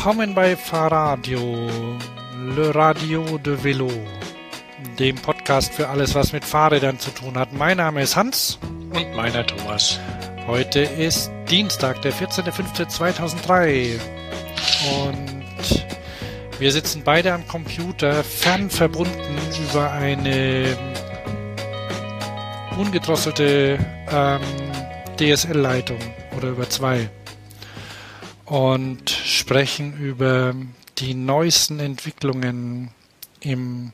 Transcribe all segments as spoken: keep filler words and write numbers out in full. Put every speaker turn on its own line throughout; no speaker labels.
Willkommen bei Fahrradio, Le Radio de Vélo, dem Podcast für alles, was mit Fahrrädern zu tun hat. Mein Name ist Hans.
Und meiner Thomas.
Heute ist Dienstag, der vierzehnter fünfter zweitausenddrei. Und wir sitzen beide am Computer, fernverbunden über eine ungedrosselte ähm, D S L-Leitung oder über zwei. Und sprechen über die neuesten Entwicklungen im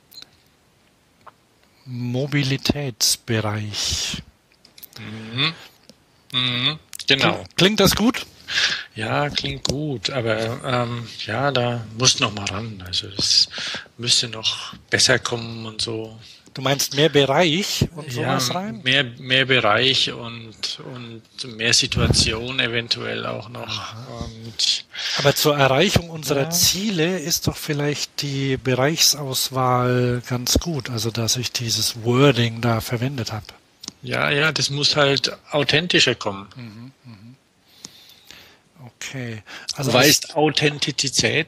Mobilitätsbereich.
Mhm. Mhm. Genau.
Klingt das gut?
Ja, klingt gut, aber ähm, ja, da muss noch mal ran. Also es müsste noch besser kommen und so.
Du meinst mehr Bereich und sowas
ja,
rein?
Mehr, mehr Bereich und, und mehr Situation eventuell auch noch. Und,
aber zur Erreichung unserer
ja.
Ziele ist doch vielleicht die Bereichsauswahl ganz gut, also dass ich dieses Wording da verwendet habe.
Ja, ja, das muss halt authentischer kommen.
Mhm, mhm. Okay. Also
du weißt, Authentizität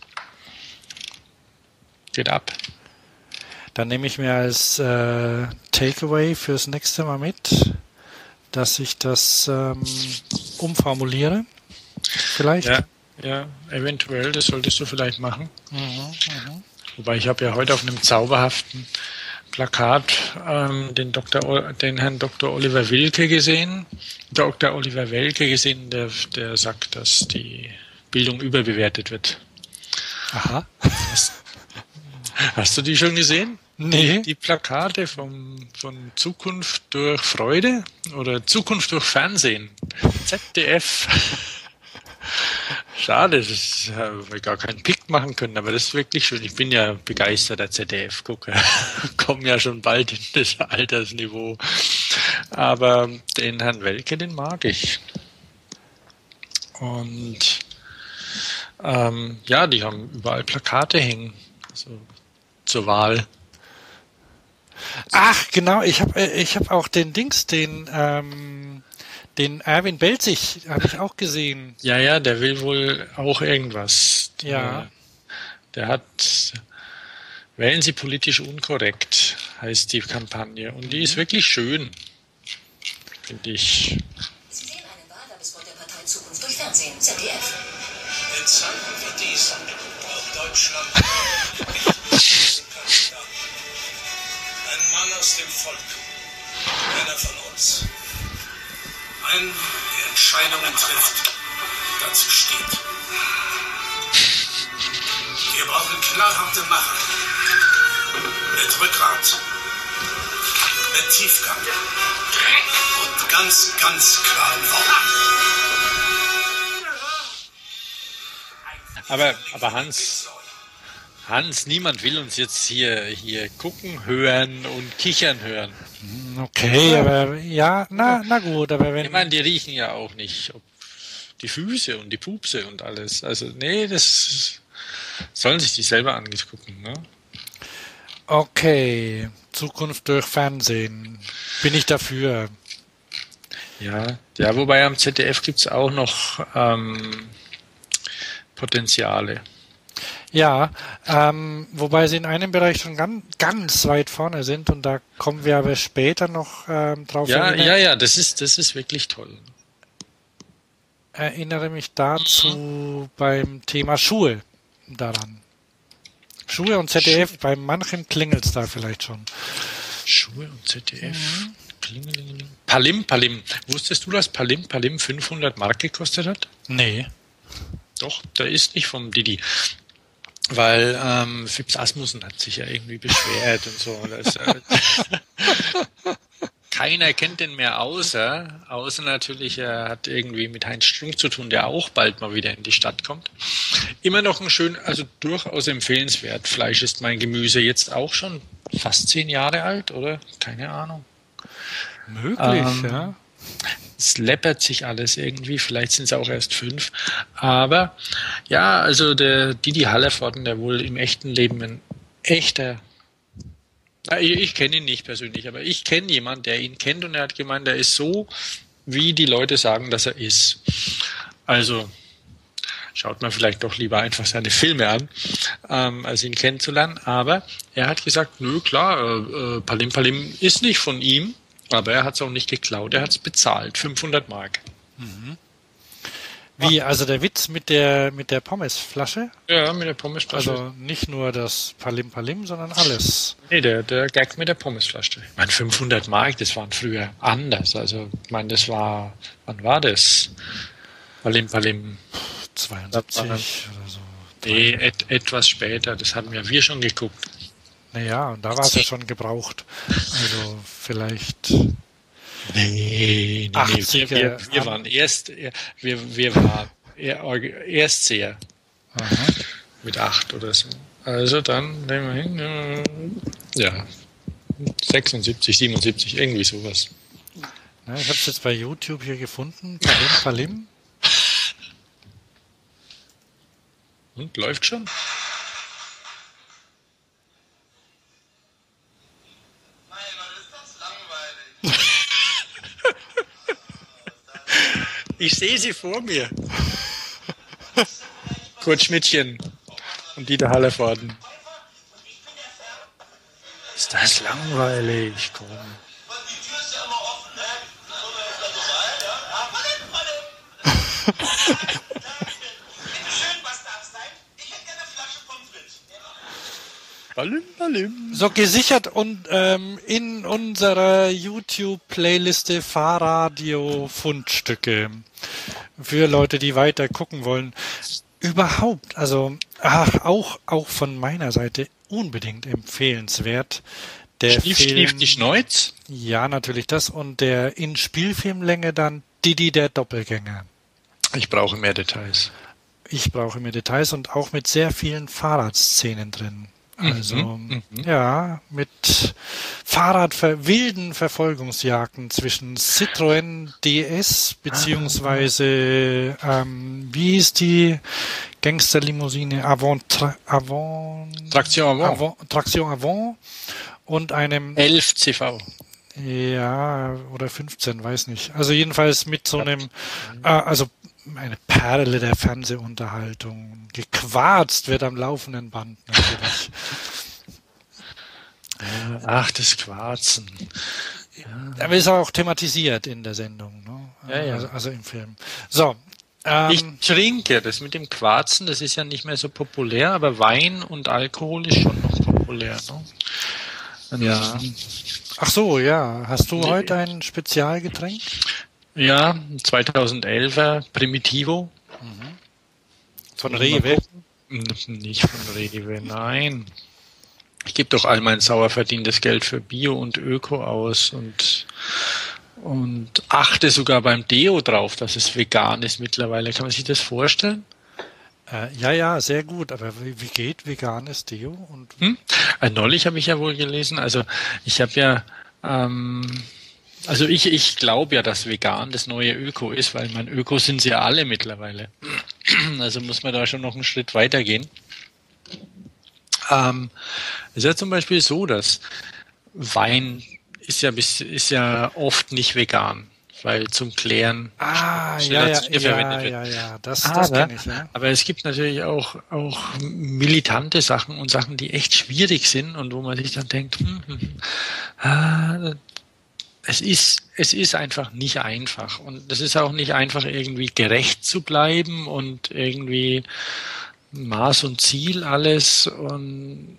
geht ab.
Dann nehme ich mir als äh, Takeaway fürs nächste Mal mit, dass ich das ähm, umformuliere. Vielleicht?
Ja, ja, eventuell, das solltest du vielleicht machen.
Mhm, mh.
Wobei ich habe ja heute auf einem zauberhaften Plakat ähm, den, Doktor, den Herrn Doktor Oliver Wilke gesehen. Doktor Oliver Wilke gesehen, der, der sagt, dass die Bildung überbewertet wird.
Aha.
Hast, hast du die schon gesehen?
Nee.
Die, die Plakate vom, von Zukunft durch Freude oder Zukunft durch Fernsehen. Z D F. Schade, dass wir gar keinen Pick machen können, aber das ist wirklich schön. Ich bin ja begeisterter Z D F-Gucker. Komme ja schon bald in das Altersniveau. Aber den Herrn Welke, den mag ich. Und ähm, ja, die haben überall Plakate hängen. Also, zur Wahl.
Ach, genau, ich habe ich hab auch den Dings, den, ähm, den Erwin Belzig, habe ich auch gesehen.
Ja, ja, der will wohl auch irgendwas.
Ja.
Der, der hat, wählen Sie politisch unkorrekt, heißt die Kampagne. Und die ist wirklich schön, finde ich.
Sie sehen einen Wahlwerbespot der Partei Zukunft durch Fernsehen, Z D F.
In Zeiten wie diesen braucht Deutschland ein Mann aus dem Volk, einer von uns. Ein, der Entscheidungen trifft, dazu steht. Wir brauchen knallharte Macher, mit Rückgrat, mit Tiefgang und ganz, ganz klaren Worten.
Aber, aber Hans, Hans, niemand will uns jetzt hier, hier gucken, hören und kichern hören.
Okay, aber ja, na, na gut, aber wenn...
Ich meine, die riechen ja auch nicht ob die Füße und die Pupse und alles. Also, nee, das sollen sich die selber angucken, ne?
Okay, Zukunft durch Fernsehen. Bin ich dafür.
Ja, ja, wobei am Z D F gibt es auch noch ähm, Potenziale.
Ja, ähm, wobei sie in einem Bereich schon ganz, ganz weit vorne sind und da kommen wir aber später noch ähm, drauf.
Ja,
erinnern.
ja, ja, das ist, das ist wirklich toll.
Erinnere mich dazu mhm. beim Thema Schuhe daran. Schuhe und Z D F, Schuhe. Bei manchem klingelt es da vielleicht schon.
Schuhe und Z D F. Mhm. Klingelingeling. Palim, Palim. Wusstest du, dass Palim, Palim fünfhundert Mark gekostet hat?
Nee.
Doch, der ist nicht vom Didi. Weil ähm, Fips Asmussen hat sich ja irgendwie beschwert und so. Das, äh, keiner kennt den mehr außer, außer natürlich, er hat irgendwie mit Heinz Strunk zu tun, der auch bald mal wieder in die Stadt kommt. Immer noch ein schön, also durchaus empfehlenswert. Fleisch ist mein Gemüse, jetzt auch schon fast zehn Jahre alt, oder? Keine Ahnung.
Möglich,
ähm,
ja.
Es läppert sich alles irgendwie, vielleicht sind es auch erst fünf. Aber ja, also der Didi Hallervorden, der wohl im echten Leben ein echter, ich, ich kenne ihn nicht persönlich, aber ich kenne jemanden, der ihn kennt und er hat gemeint, er ist so, wie die Leute sagen, dass er ist. Also schaut man vielleicht doch lieber einfach seine Filme an, ähm, als ihn kennenzulernen. Aber er hat gesagt, nö, klar, äh, Palim Palim ist nicht von ihm, aber er hat es auch nicht geklaut, er hat es bezahlt, fünfhundert Mark.
Mhm. Wie, also der Witz mit der mit der Pommesflasche?
Ja, mit der Pommesflasche.
Also nicht nur das Palim Palim, sondern alles.
Nee, der, der Gag mit der Pommesflasche. Ich meine, fünfhundert Mark, das waren früher anders. Also, ich meine, das war, wann war das? Palim Palim.
zweiundsiebzig oder so.
Nee, et, etwas später, das haben ja wir schon geguckt.
Naja, und da war es ja schon gebraucht. Also vielleicht...
Nee, nee, nee. Wir, wir, wir waren erst, wir, wir waren Erstseher.
Aha.
Mit acht oder so. Also dann nehmen wir hin, ja, sechsundsiebzig, siebenundsiebzig, irgendwie sowas.
Ja, ich habe es jetzt bei YouTube hier gefunden. Palim Palim.
Und läuft schon? Ich sehe sie vor mir. Kurt Schmidtchen und Dieter Hallervorden. Ist das langweilig? Komm.
Die Tür ist ja immer offen, ne? Ja, bitte schön, was darf sein? Ich hätte gerne eine Flasche Pommes frites.
Palim, Palim.
So gesichert und ähm, in unserer YouTube-Playliste Fahrradio-Fundstücke für Leute, die weiter gucken wollen. Überhaupt, also ach, auch auch von meiner Seite unbedingt empfehlenswert. Der
Schnief,
Film,
schnief die Schneuz?
Ja, natürlich das und der in Spielfilmlänge dann Didi der Doppelgänger.
Ich brauche mehr Details.
Ich brauche mehr Details und auch mit sehr vielen Fahrradszenen drin. Also,
Mhm, mhm.
ja, mit Fahrradver wilden Verfolgungsjagden zwischen Citroën D S beziehungsweise, ähm, wie hieß die Gangsterlimousine? Avant, Tra- Avant,
Traktion Avant.
Avant, Traction Avant und einem,
elf C V.
ja, oder fünfzehn, weiß nicht. Also jedenfalls mit so einem, äh, also eine Perle der Fernsehunterhaltung. Gequarzt wird am laufenden Band natürlich.
Ach, das Quarzen.
Aber ist auch thematisiert in der Sendung, ne?
Ja, ja.
Also, also im Film. So. Ähm,
Ich trinke, das mit dem Quarzen, das ist ja nicht mehr so populär, aber Wein und Alkohol ist schon noch populär. Ne?
Ja. Ach so, ja. Hast du
Nee.
heute ein Spezialgetränk?
Ja, zweitausendelfer Primitivo.
Von
Mal
Rewe?
gucken. Nicht von Rewe, nein. Ich gebe doch all mein sauer verdientes Geld für Bio und Öko aus und, und achte sogar beim Deo drauf, dass es vegan ist mittlerweile. Kann man sich das vorstellen?
Äh, ja, ja, sehr gut. Aber wie, wie geht veganes Deo? Und
Hm? Äh, neulich habe ich ja wohl gelesen, also ich habe ja, ähm, also ich, ich glaube ja, dass vegan das neue Öko ist, weil mein Öko sind sie ja alle mittlerweile. Also muss man da schon noch einen Schritt weiter gehen. Ähm, es ist ja zum Beispiel so, dass Wein ist ja, bis, ist ja oft nicht vegan, weil zum Klären
ah, ja, ja,
Gelatine
ja,
verwendet wird.
ja, ja, das, das
Aber,
kenne ich, ja.
aber es gibt natürlich auch, auch militante Sachen und Sachen, die echt schwierig sind und wo man sich dann denkt, hm, hm, hm, ah, es ist, es ist einfach nicht einfach. Und es ist auch nicht einfach, irgendwie gerecht zu bleiben und irgendwie Maß und Ziel alles. Und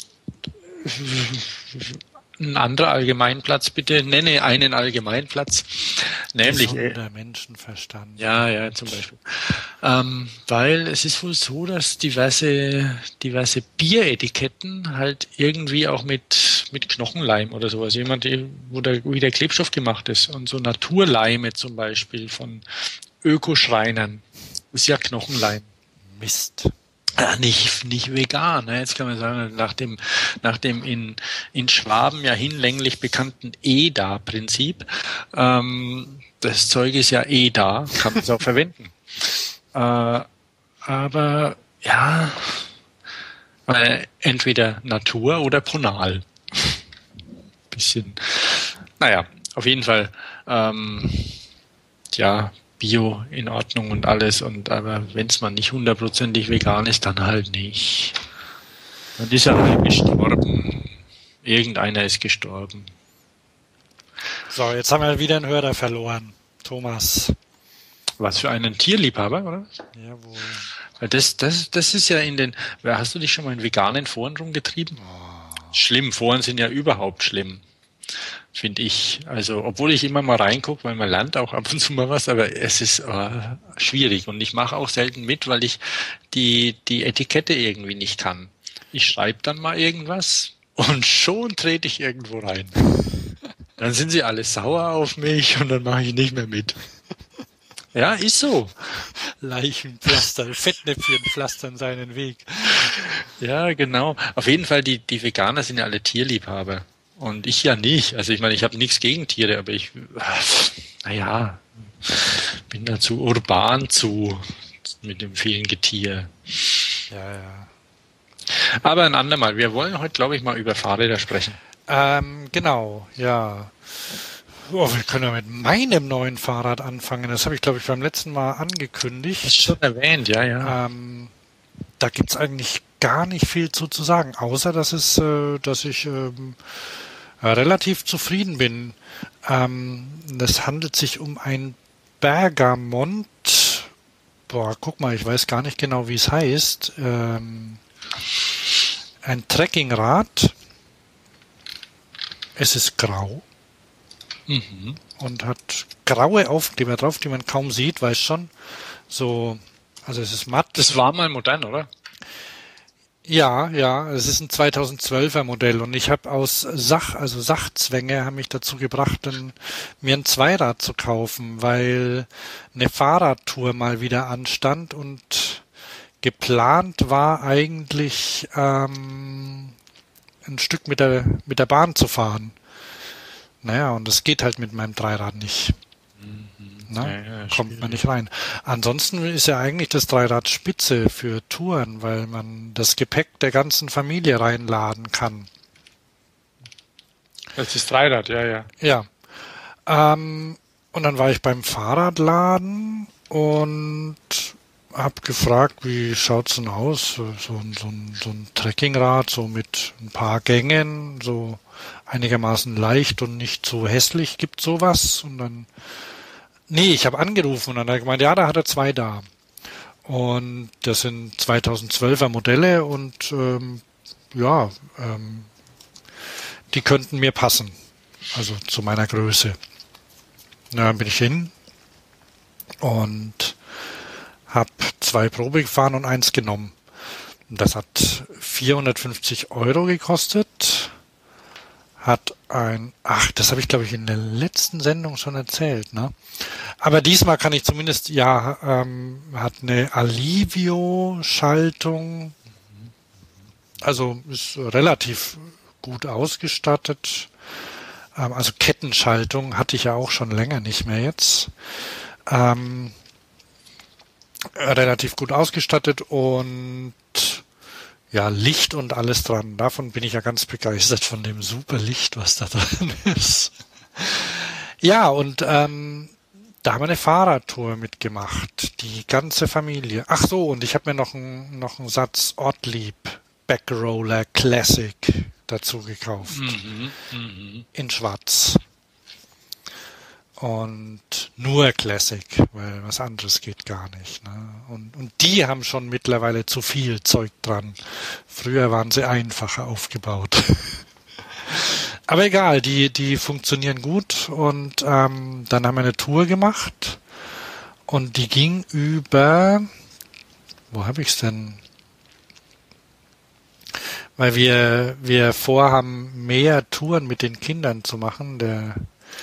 ein anderer Allgemeinplatz, bitte nenne einen Allgemeinplatz. Nämlich, äh,
Gesunder Menschenverstand.
ja, ja, zum Beispiel. Ähm, weil es ist wohl so, dass diverse, diverse Bieretiketten halt irgendwie auch mit, mit Knochenleim oder sowas, jemand, wo der, wie der Klebstoff gemacht ist. Und so Naturleime zum Beispiel von Ökoschreinern ist ja Knochenleim.
Mist.
Ja, nicht, nicht vegan. Ne? Jetzt kann man sagen, nach dem, nach dem in, in Schwaben ja hinlänglich bekannten E D A-Prinzip, ähm, das Zeug ist ja eh da, kann man es auch verwenden. Äh, aber ja, äh, entweder Natur oder Ponal. Bisschen, naja, auf jeden Fall, ähm, ja, Bio in Ordnung und alles. Und aber wenn es mal nicht hundertprozentig vegan ist, dann halt nicht. Dann ist er halt gestorben. Irgendeiner ist gestorben.
So, jetzt haben wir wieder einen Hörer verloren. Thomas.
Was für einen Tierliebhaber, oder?
Jawohl.
Weil Das, das, das ist ja in den. Hast du dich schon mal in veganen Foren rumgetrieben? Schlimm, Foren sind ja überhaupt schlimm, finde ich. Also, obwohl ich immer mal reingucke, weil man lernt auch ab und zu mal was, aber es ist äh, schwierig und ich mache auch selten mit, weil ich die, die Etikette irgendwie nicht kann. Ich schreibe dann mal irgendwas und schon trete ich irgendwo rein. Dann sind sie alle sauer auf mich und dann mache ich nicht mehr mit. Ja, ist so.
Leichenpflaster, Fettnäpfchen pflastern seinen Weg.
Ja, genau. Auf jeden Fall, die, die Veganer sind ja alle Tierliebhaber. Und ich ja nicht. Also ich meine, ich habe nichts gegen Tiere, aber ich, naja, bin da zu urban zu mit dem vielen Getier.
Ja, ja.
Aber ein andermal. Wir wollen heute, glaube ich, mal über Fahrräder sprechen.
Ähm, genau, ja. Oh, wir können ja mit meinem neuen Fahrrad anfangen. Das habe ich, glaube ich, beim letzten Mal angekündigt.
Hast du schon erwähnt, ja, ja.
Ähm, da gibt's eigentlich gar nicht viel zu, zu sagen, außer dass es, äh, dass ich ähm, relativ zufrieden bin. Ähm, es handelt sich um ein Bergamont. Boah, guck mal, ich weiß gar nicht genau, wie es heißt. Ähm, ein Trekkingrad. Es ist grau.
Mhm.
Und hat graue Aufkleber drauf, die man kaum sieht, weiß schon. So, also es ist matt.
Das war mal modern, oder?
Ja, ja, es ist ein zweitausendzwölfer Modell und ich habe aus Sach, also Sachzwänge, haben mich dazu gebracht, dann, mir ein Zweirad zu kaufen, weil eine Fahrradtour mal wieder anstand und geplant war eigentlich ähm, ein Stück mit der mit der Bahn zu fahren. Naja, und das geht halt mit meinem Dreirad nicht. Na,
Ja, ja,
kommt man
schwierig.
nicht rein. Ansonsten ist ja eigentlich das Dreirad spitze für Touren, weil man das Gepäck der ganzen Familie reinladen kann.
Das ist Dreirad, ja, ja.
Ja. Ähm, und dann war ich beim Fahrradladen und habe gefragt, wie schaut's denn aus? So, so, ein- so, ein- so ein Trekkingrad, so mit ein paar Gängen, so einigermaßen leicht und nicht so hässlich, gibt sowas? Und dann, nee, ich habe angerufen und dann hat er gemeint, ja, da hat er zwei da. Und das sind zweitausendzwölfer Modelle und ähm, ja, ähm, die könnten mir passen. Also zu meiner Größe. Na, dann bin ich hin und habe zwei Probe gefahren und eins genommen. Und das hat vierhundertfünfzig Euro gekostet. Hat ein, ach, das habe ich glaube ich in der letzten Sendung schon erzählt, ne? Aber diesmal kann ich zumindest, ja, ähm, hat eine Alivio-Schaltung, also ist relativ gut ausgestattet. Ähm, also Kettenschaltung hatte ich ja auch schon länger nicht mehr jetzt. Ähm, relativ gut ausgestattet und ja, Licht und alles dran. Davon bin ich ja ganz begeistert, von dem super Licht, was da drin ist. Ja, und ähm, da haben wir eine Fahrradtour mitgemacht. Die ganze Familie. Ach so, und ich habe mir noch einen noch einen Satz Ortlieb Backroller Classic dazu gekauft.
Mhm, mhm.
In schwarz. Und nur Classic, weil was anderes geht gar nicht. Ne? Und, und die haben schon mittlerweile zu viel Zeug dran. Früher waren sie einfacher aufgebaut. Aber egal, die, die funktionieren gut. Und ähm, dann haben wir eine Tour gemacht. Und die ging über... Wo habe ich's denn? Weil wir, wir vorhaben, mehr Touren mit den Kindern zu machen. Der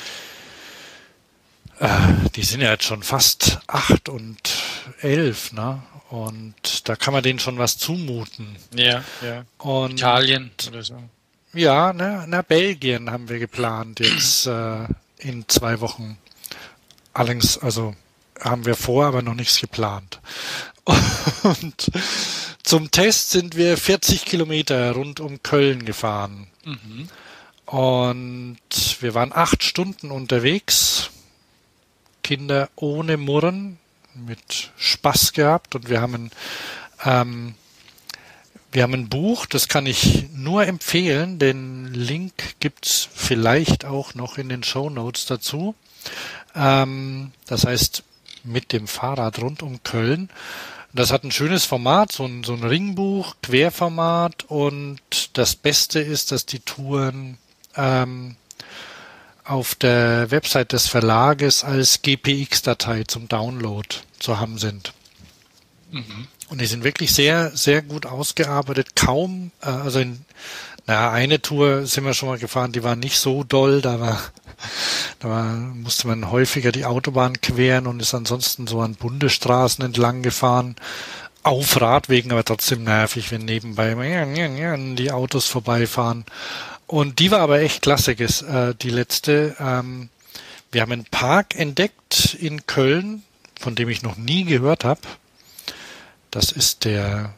Die sind ja jetzt schon fast acht und elf, ne? Und da kann man denen schon was zumuten.
Ja, ja.
Und
Italien oder so.
ja, ne, nach Belgien haben wir geplant jetzt äh, in zwei Wochen. Allerdings, also haben wir vor, aber noch nichts geplant. Und zum Test sind wir vierzig Kilometer rund um Köln gefahren. Und wir waren acht Stunden unterwegs. Kinder ohne Murren, mit Spaß gehabt. Und wir haben ein, ähm, wir haben ein Buch, das kann ich nur empfehlen. Den Link gibt's vielleicht auch noch in den Shownotes dazu. Ähm, das heißt, mit dem Fahrrad rund um Köln. Das hat ein schönes Format, so ein, so ein Ringbuch, Querformat, und das Beste ist, dass die Touren ähm, auf der Website des Verlages als G P X-Datei zum Download zu haben sind. Mhm. Und die sind wirklich sehr, sehr gut ausgearbeitet. Kaum, äh, also in na, eine Tour sind wir schon mal gefahren, die war nicht so doll, da war Da war, musste man häufiger die Autobahn queren und ist ansonsten so an Bundesstraßen entlang gefahren. Auf Radwegen, aber trotzdem nervig, wenn nebenbei die Autos vorbeifahren. Und die war aber echt klasse, äh, die letzte. Ähm, wir haben einen Park entdeckt in Köln, von dem ich noch nie gehört habe. Das ist der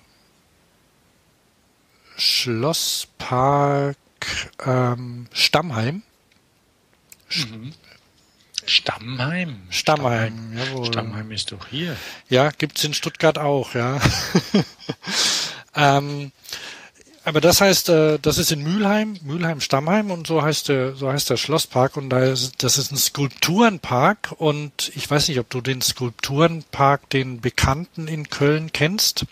Schlosspark ähm, Stammheim.
Mhm. Stammheim.
Stammheim, jawohl.
Stammheim ist doch hier.
Ja, gibt's in Stuttgart auch, ja. ähm, aber das heißt, äh, das ist in Mülheim, Mülheim Stammheim, und so heißt der, so heißt der Schlosspark, und da ist, das ist ein Skulpturenpark, und ich weiß nicht, ob du den Skulpturenpark, den bekannten in Köln kennst.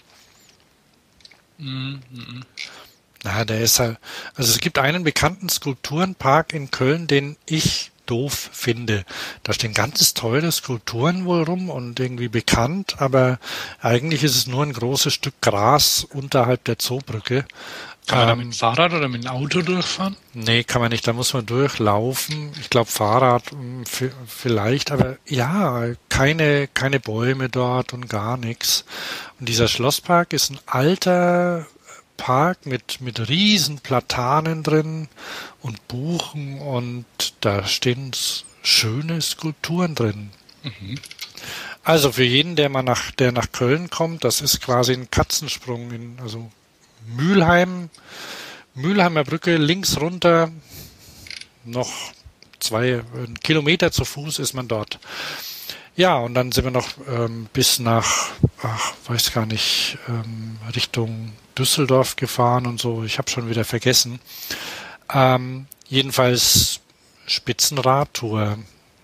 Mhm.
Na, der ist halt, also es gibt einen bekannten Skulpturenpark in Köln, den ich doof finde. Da stehen ganz teure Skulpturen wohl rum und irgendwie bekannt, aber eigentlich ist es nur ein großes Stück Gras unterhalb der Zoobrücke.
Kann man
ähm,
da mit dem Fahrrad oder mit dem Auto durchfahren?
Nee, kann man nicht, da muss man durchlaufen. Ich glaube Fahrrad f- vielleicht, aber ja, keine, keine Bäume dort und gar nichts. Und dieser Schlosspark ist ein alter Park mit, mit riesen Platanen drin und Buchen, und da stehen schöne Skulpturen drin. Mhm. Also für jeden, der mal nach, der nach Köln kommt, das ist quasi ein Katzensprung in, also Mülheim, Mülheimer Brücke links runter, noch zwei Kilometer zu Fuß ist man dort. Ja, und dann sind wir noch ähm, bis nach, ach, weiß gar nicht, ähm, Richtung Düsseldorf gefahren und so. Ich habe schon wieder vergessen. Ähm, jedenfalls Spitzenradtour.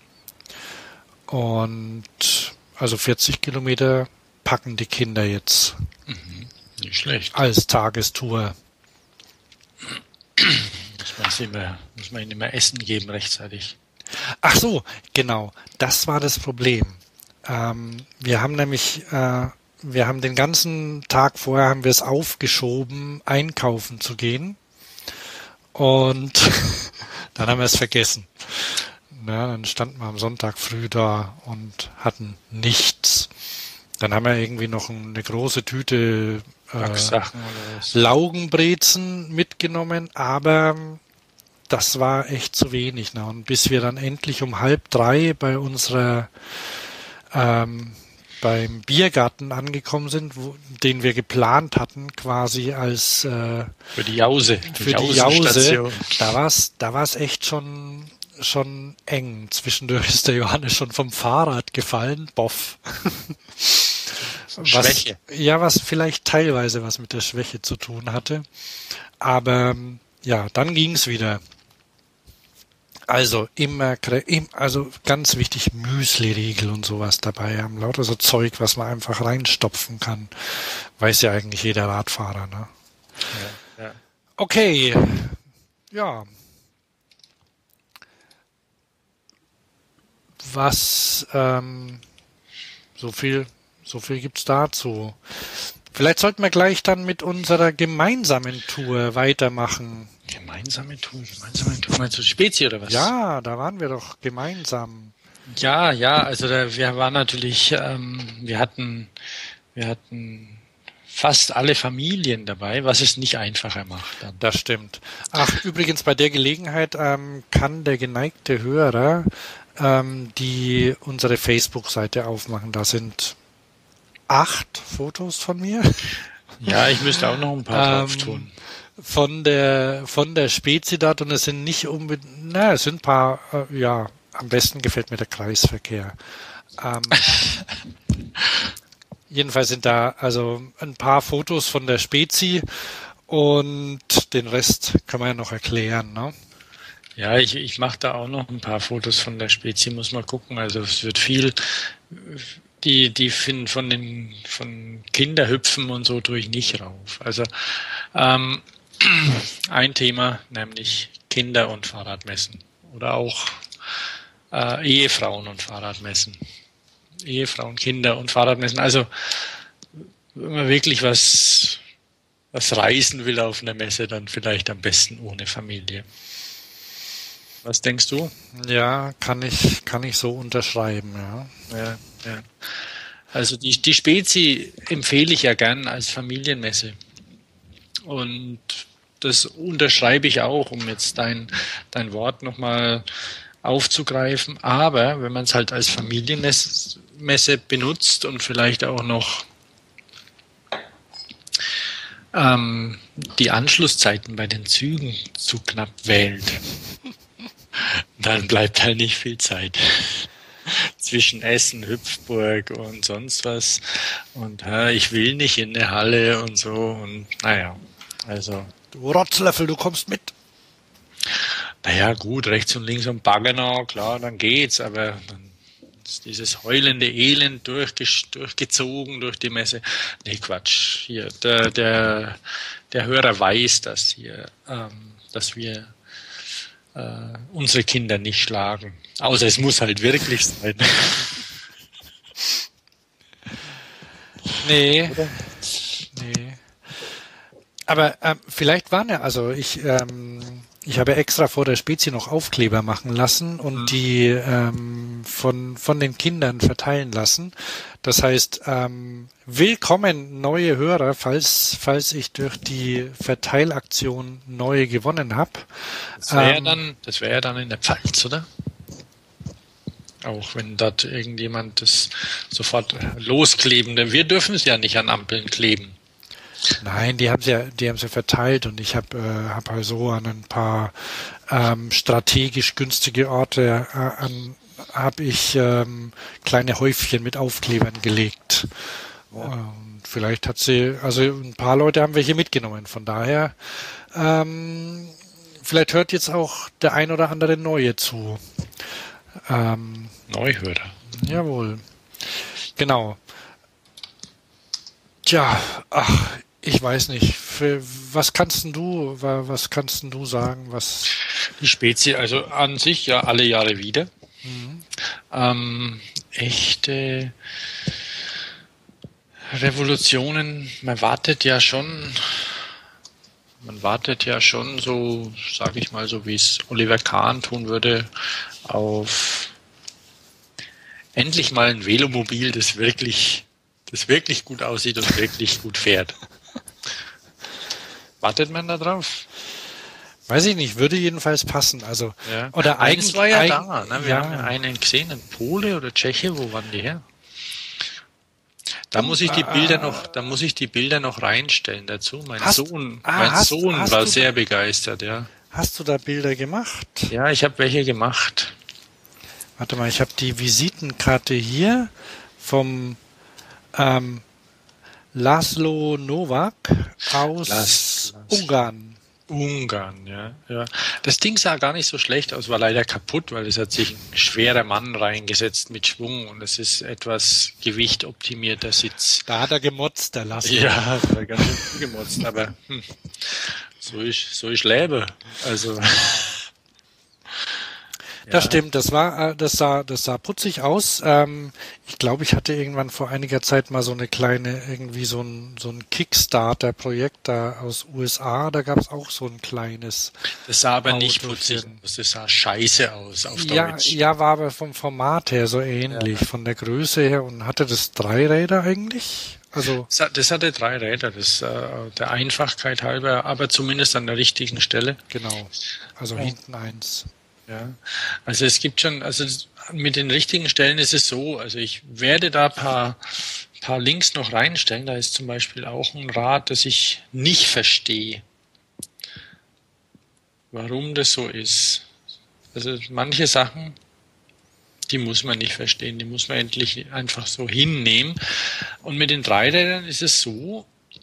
Und also vierzig Kilometer packen die Kinder jetzt.
Mhm. Nicht schlecht.
Als Tagestour.
Muss man, immer, muss man ihnen immer Essen geben rechtzeitig.
Ach so, genau. Das war das Problem. Ähm, wir haben nämlich, äh, wir haben den ganzen Tag vorher haben wir es aufgeschoben, einkaufen zu gehen. Und dann haben wir es vergessen. Na, dann standen wir am Sonntag früh da und hatten nichts. Dann haben wir irgendwie noch eine große Tüte äh, Laugenbrezen mitgenommen, aber das war echt zu wenig. Ne? Und bis wir dann endlich um halb drei bei unserer ähm, beim Biergarten angekommen sind, wo, den wir geplant hatten, quasi als äh,
für die Jause,
für die Jause, da war es da war's echt schon schon eng. Zwischendurch ist der Johannes schon vom Fahrrad gefallen, boff. Was, Schwäche. Ja, was vielleicht teilweise was mit der Schwäche zu tun hatte. Aber ja, dann ging's wieder. Also immer, also ganz wichtig, Müsli-Riegel und sowas dabei haben. Lauter so Zeug, was man einfach reinstopfen kann. Weiß ja eigentlich jeder Radfahrer, ne? Ja, ja. Okay. Ja. Was, ähm, so viel, so viel gibt's dazu. Vielleicht sollten wir gleich dann mit unserer gemeinsamen Tour weitermachen.
Gemeinsame Tour, gemeinsame Tour. Meinst du Spezi oder was?
Ja, da waren wir doch gemeinsam.
Ja, ja, also da, wir waren natürlich, ähm, wir hatten, wir hatten fast alle Familien dabei, was es nicht einfacher macht. Dann.
Das stimmt. Ach, übrigens bei der Gelegenheit ähm, kann der geneigte Hörer ähm, die unsere Facebook-Seite aufmachen. Da sind acht Fotos von mir.
Ja, ich müsste auch noch ein paar drauf tun.
Von der von der Spezi dort, und es sind nicht unbedingt, na, es sind ein paar, äh, ja, am besten gefällt mir der Kreisverkehr. Ähm, jedenfalls sind da also ein paar Fotos von der Spezi und den Rest kann man ja noch erklären, ne?
Ja, ich, ich mache da auch noch ein paar Fotos von der Spezi, muss mal gucken. Also es wird viel, die, die finden von den von Kinderhüpfen und so tue ich nicht rauf. Also ähm, ein Thema, nämlich Kinder und Fahrradmessen. Oder auch äh, Ehefrauen und Fahrradmessen. Ehefrauen, Kinder und Fahrradmessen. Also wenn man wirklich was, was reisen will auf einer Messe, dann vielleicht am besten ohne Familie. Was denkst du?
Ja, kann ich, kann ich so unterschreiben, ja.
Ja, ja. Also die, die Spezi empfehle ich ja gern als Familienmesse. Und das unterschreibe ich auch, um jetzt dein, dein Wort nochmal aufzugreifen. Aber wenn man es halt als Familienmesse Messe benutzt und vielleicht auch noch ähm, die Anschlusszeiten bei den Zügen zu knapp wählt, dann bleibt halt nicht viel Zeit zwischen Essen, Hüpfburg und sonst was. Und ja, ich will nicht in eine Halle und so. Und naja, also.
Du Rotzlöffel, du kommst mit.
Naja, gut, rechts und links am Baggenau, klar, dann geht's. Aber dann ist dieses heulende Elend durchge durchgezogen durch die Messe. Nee, Quatsch. Hier, der, der, der Hörer weiß, dass hier, ähm, dass wir Uh, unsere Kinder nicht schlagen. Außer es muss halt wirklich sein.
Nee. Oder? Nee. Aber ähm, vielleicht waren ja, also ich, ähm, ich habe extra vor der Spezi noch Aufkleber machen lassen und mhm. die ähm, von, von den Kindern verteilen lassen. Das heißt, ähm, willkommen neue Hörer, falls, falls ich durch die Verteilaktion neue gewonnen habe.
Das wäre
ähm,
dann, das wäre dann in der Pfalz, oder? Auch wenn dort irgendjemand das sofort loskleben, denn wir dürfen es ja nicht an Ampeln kleben.
Nein, die haben sie ja, die haben sie verteilt und ich habe äh, hab halt so an ein paar ähm, strategisch günstige Orte äh, an habe ich ähm, kleine Häufchen mit Aufklebern gelegt. Ja. Und vielleicht hat sie, also ein paar Leute haben welche mitgenommen. Von daher, ähm, vielleicht hört jetzt auch der ein oder andere Neue zu. Ähm,
Neuhörer.
Jawohl. Genau. Tja, ach, ich weiß nicht. Für, was kannst denn du, was kannst denn du sagen, was?
Die Spezi, also an sich ja alle Jahre wieder.
Mhm.
Ähm, echte Revolutionen, man wartet ja schon, man wartet ja schon so, sage ich mal, so wie es Oliver Kahn tun würde, auf endlich mal ein Velomobil, das wirklich, das wirklich gut aussieht und wirklich gut fährt. Wartet man da drauf?
Weiß ich nicht, würde jedenfalls passen. Also
ja.
oder
Eins war ja
eigen,
da. Ne? Wir
ja.
haben ja einen gesehen, ein Pole oder Tscheche, wo waren die her? Da muss ich die Bilder noch, da muss ich die Bilder noch reinstellen dazu. Mein
hast,
Sohn,
ah,
mein
hast,
Sohn
hast
war
du,
sehr begeistert, ja.
Hast du da Bilder gemacht?
Ja, ich habe welche gemacht.
Warte mal, ich habe die Visitenkarte hier vom ähm, Laszlo Novak aus Las, Las. Ungarn.
Ungarn, ja, ja. Das Ding sah gar nicht so schlecht aus, war leider kaputt, weil es hat sich ein schwerer Mann reingesetzt mit Schwung und es ist etwas gewichtoptimierter Sitz.
Da hat er gemotzt, der Laszlo.
Ja, da hat er ganz schön gemotzt, aber hm, so ist so ist Leben. Also
Das ja. stimmt, das war, das sah, das sah putzig aus. Ähm, ich glaube, ich hatte irgendwann vor einiger Zeit mal so eine kleine, irgendwie so ein, so ein Kickstarter-Projekt da aus U S A, da gab es auch so ein kleines.
Das sah aber nicht putzig aus, das sah scheiße aus auf
ja,
Deutsch.
Ja, war aber vom Format her so ähnlich, ja. Von der Größe her und hatte das drei Räder eigentlich? Also
das hatte drei Räder, das äh, der Einfachkeit halber, aber zumindest an der richtigen Stelle.
Genau, also ja. Hinten eins.
Ja, also es gibt schon, also mit den richtigen Stellen ist es so, also ich werde da ein paar, paar Links noch reinstellen, da ist zum Beispiel auch ein Rad, das ich nicht verstehe, warum das so ist. Also manche Sachen Die muss man nicht verstehen, die muss man endlich einfach so hinnehmen. Und mit den Dreirädern ist es so,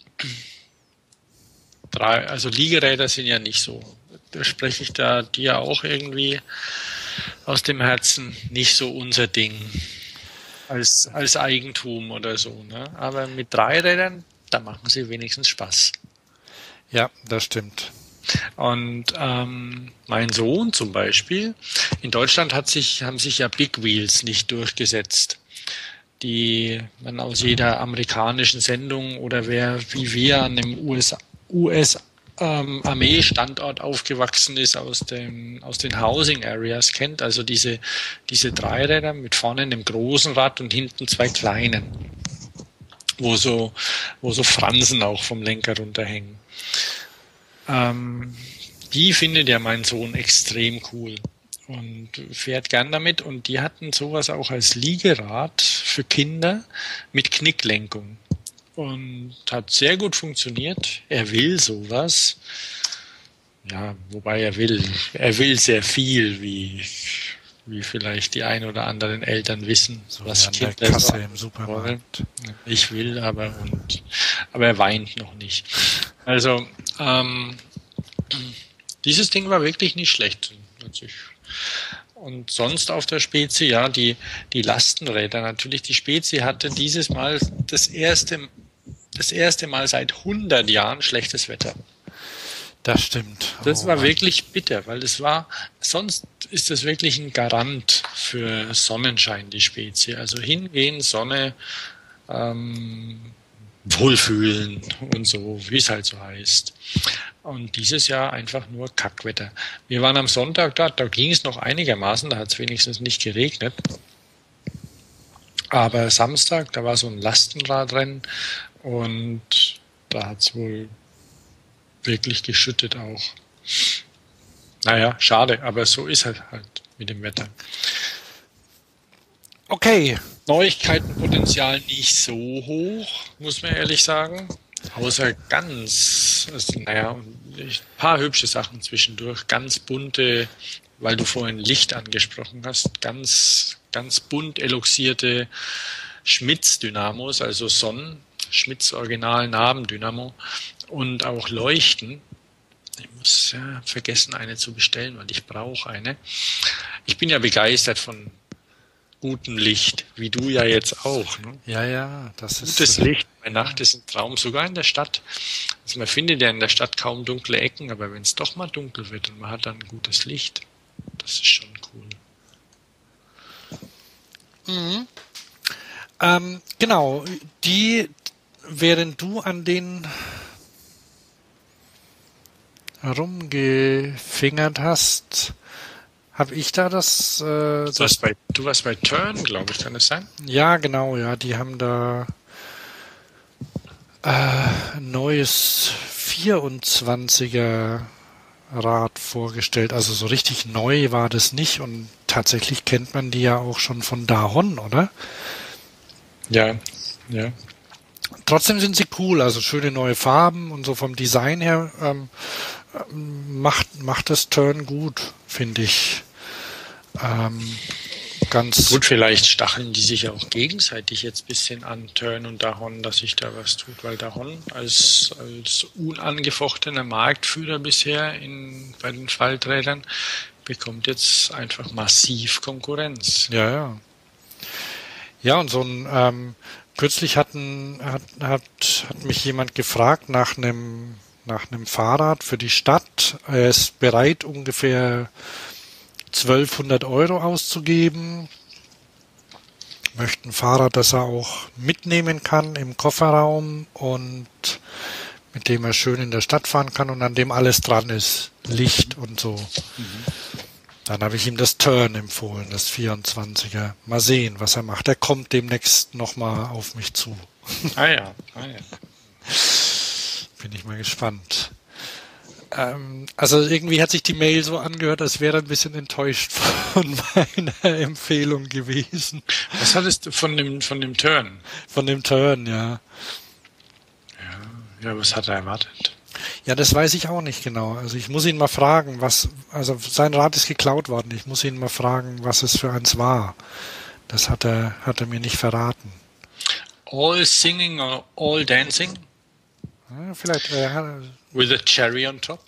drei, also Liegeräder sind ja nicht so. Da spreche ich da dir auch irgendwie aus dem Herzen, nicht so unser Ding als, als Eigentum oder so. Ne? Aber mit Dreirädern, da machen sie wenigstens Spaß.
Ja, das stimmt.
Und ähm, mein Sohn zum Beispiel, in Deutschland hat sich, haben sich ja Big Wheels nicht durchgesetzt, die man aus jeder amerikanischen Sendung oder wer wie wir an dem U S, U S ähm, Armee-Standort aufgewachsen ist, aus, dem, aus den Housing Areas kennt, also diese, diese Dreiräder mit vorne einem großen Rad und hinten zwei kleinen, wo so, wo so Fransen auch vom Lenker runterhängen. Ähm, die findet ja mein Sohn extrem cool und fährt gern damit, und die hatten sowas auch als Liegerad für Kinder mit Knicklenkung und hat sehr gut funktioniert. Er will sowas, ja, wobei er will, er will sehr viel, wie, wie vielleicht die ein oder anderen Eltern wissen,
So
was
an der
Kinder
Kasse
so
im Supermarkt.
wollen. Ich will aber, und, aber er weint noch nicht. Also, ähm, dieses Ding war wirklich nicht schlecht. Und sonst auf der Spezi, ja, die, die Lastenräder natürlich. Die Spezi hatte dieses Mal das erste, das erste Mal seit hundert Jahren schlechtes Wetter.
Das stimmt.
Das
Oh
war
Mann.
wirklich bitter, weil es war, sonst ist das wirklich ein Garant für Sonnenschein, die Spezi. Also hingehen, Sonne, ähm, wohlfühlen und so, wie es halt so heißt. Und dieses Jahr einfach nur Kackwetter. Wir waren am Sonntag da, da ging es noch einigermaßen, da hat es wenigstens nicht geregnet. Aber Samstag, da war so ein Lastenradrennen und da hat es wohl wirklich geschüttet auch. Naja, schade, aber so ist halt halt mit dem Wetter.
Okay.
Neuigkeitenpotenzial nicht so hoch, muss man ehrlich sagen. Außer ganz, also, naja, ein paar hübsche Sachen zwischendurch, ganz bunte, weil du vorhin Licht angesprochen hast, ganz, ganz bunt eloxierte Schmitz-Dynamos, also Sonnen, Schmitz Original Nabendynamo und auch Leuchten. Ich muss ja vergessen, eine zu bestellen, weil ich brauche eine. Ich bin ja begeistert von gutem Licht, wie du ja jetzt auch. Ne?
Ja, ja, das ist.
Gutes Licht bei Nacht ist ein Traum, sogar in der Stadt. Also man findet ja in der Stadt kaum dunkle Ecken, aber wenn es doch mal dunkel wird und man hat dann gutes Licht, das ist schon cool.
Mhm. Ähm, genau, die, während du an den herumgefingert hast, habe ich da das, äh,
Du
das
warst bei, du warst bei Turn, glaube ich, kann das sein?
ja, genau, ja, die haben da äh, ein neues vierundzwanziger Rad vorgestellt. Also so richtig neu war das nicht, und tatsächlich kennt man die ja auch schon von Dahon, oder?
Ja, ja.
Trotzdem sind sie cool, also schöne neue Farben und so vom Design her ähm, macht, macht das Turn gut, finde ich. Ähm, ganz
Gut, vielleicht stacheln die sich auch gegenseitig jetzt ein bisschen an, Turn und Dahon, dass sich da was tut, weil Dahon als, als unangefochtener Marktführer bisher in, bei den Falträdern bekommt jetzt einfach massiv Konkurrenz.
Ja, ja. Ja, und so ein ähm, kürzlich hatten, hat, hat, hat mich jemand gefragt nach einem nach einem Fahrrad für die Stadt. Er ist bereit, ungefähr zwölfhundert Euro auszugeben. Möchte ein Fahrrad, das er auch mitnehmen kann im Kofferraum und mit dem er schön in der Stadt fahren kann und an dem alles dran ist. Licht und so. Mhm. Dann habe ich ihm das Turn empfohlen, das vierundzwanziger. Mal sehen, was er macht. Er kommt demnächst nochmal auf mich zu.
Ah ja, ah ja.
Bin ich mal gespannt. Ähm, also irgendwie hat sich die Mail so angehört, als wäre er ein bisschen enttäuscht von meiner Empfehlung gewesen.
Was hattest du von dem, von dem Turn?
Von dem Turn, ja.
Ja, ja, was hat er erwartet?
Ja, das weiß ich auch nicht genau. Also ich muss ihn mal fragen, was, also sein Rad ist geklaut worden. Ich muss ihn mal fragen, was es für eins war. Das hat er, hat er mir nicht verraten.
All singing or all dancing?
Ja, vielleicht, äh,
With a cherry on top?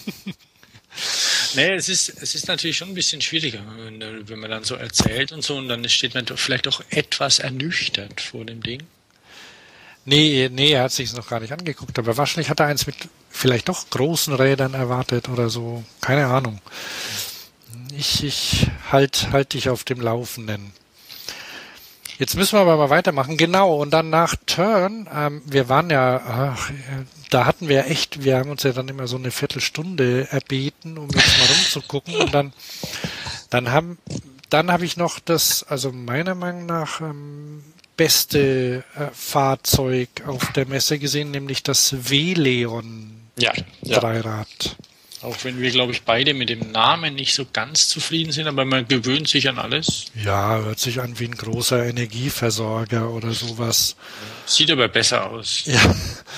Nee, es ist, es ist natürlich schon ein bisschen schwieriger, wenn, wenn man dann so erzählt und so, und dann steht man doch vielleicht auch etwas ernüchtert vor dem Ding.
nee, nee, er hat sich noch gar nicht angeguckt, aber wahrscheinlich hat er eins mit vielleicht doch großen Rädern erwartet oder so. Keine Ahnung. Ich, ich halt, halt dich auf dem Laufenden. Jetzt müssen wir aber mal weitermachen. Genau, und dann nach Turn, ähm, wir waren ja, ach, äh, da hatten wir echt, wir haben uns ja dann immer so eine Viertelstunde erbeten, um jetzt mal rumzugucken. Und dann, dann haben, dann habe ich noch das, also meiner Meinung nach ähm, beste äh, Fahrzeug auf der Messe gesehen, nämlich das W-Leon
Ja, ja.
Dreirad.
Auch wenn wir, glaube ich, beide mit dem Namen nicht so ganz zufrieden sind, aber man gewöhnt sich an alles.
Ja, hört sich an wie ein großer Energieversorger oder sowas.
Sieht aber besser aus.
Ja.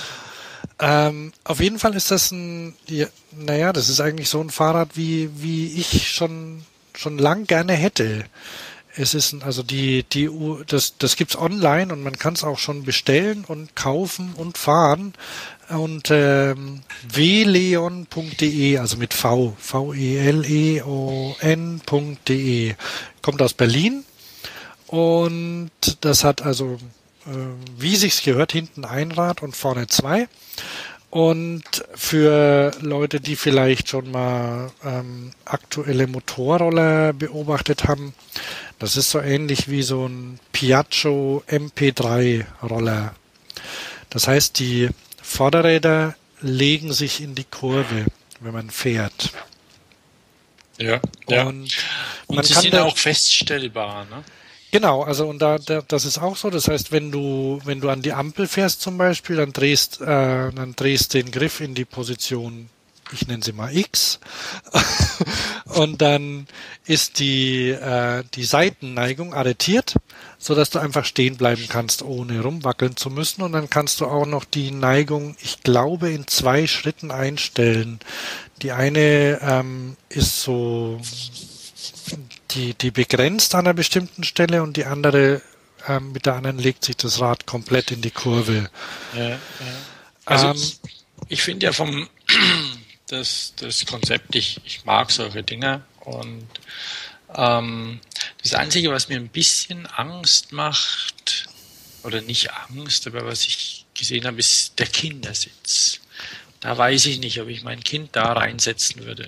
Ähm, auf jeden Fall ist das ein, ja, naja, das ist eigentlich so ein Fahrrad, wie, wie ich schon, schon lang gerne hätte. Es ist, ein, also die, die, das, das gibt's online und man kann es auch schon bestellen und kaufen und fahren. Und ähm, w leon punkt de, also mit V, V E L E O N punkt de, kommt aus Berlin und das hat also, äh, wie sich's gehört, hinten ein Rad und vorne zwei. Und für Leute, die vielleicht schon mal ähm, aktuelle Motorroller beobachtet haben, das ist so ähnlich wie so ein Piaggio M P drei Roller. Das heißt, die Vorderräder legen sich in die Kurve, wenn man fährt.
Ja, ja.
Und,
Und
man
sie
kann
sind
da,
auch feststellbar, ne?
genau, also und da, da das ist auch so. Das heißt, wenn du wenn du an die Ampel fährst zum Beispiel, dann drehst äh, dann drehst den Griff in die Position, ich nenne sie mal X, und dann ist die äh, die Seitenneigung arretiert, so dass du einfach stehen bleiben kannst, ohne rumwackeln zu müssen. Und dann kannst du auch noch die Neigung, ich glaube, in zwei Schritten einstellen. Die eine ähm, ist so, die, die begrenzt an einer bestimmten Stelle und die andere, ähm, mit der anderen legt sich das Rad komplett in die Kurve.
Ja, ja. Also
Ähm,
ich, ich finde ja vom das, das Konzept, ich, ich mag solche Dinger und ähm, das Einzige, was mir ein bisschen Angst macht, oder nicht Angst, aber was ich gesehen habe, ist der Kindersitz. Da weiß ich nicht, ob ich mein Kind da reinsetzen würde.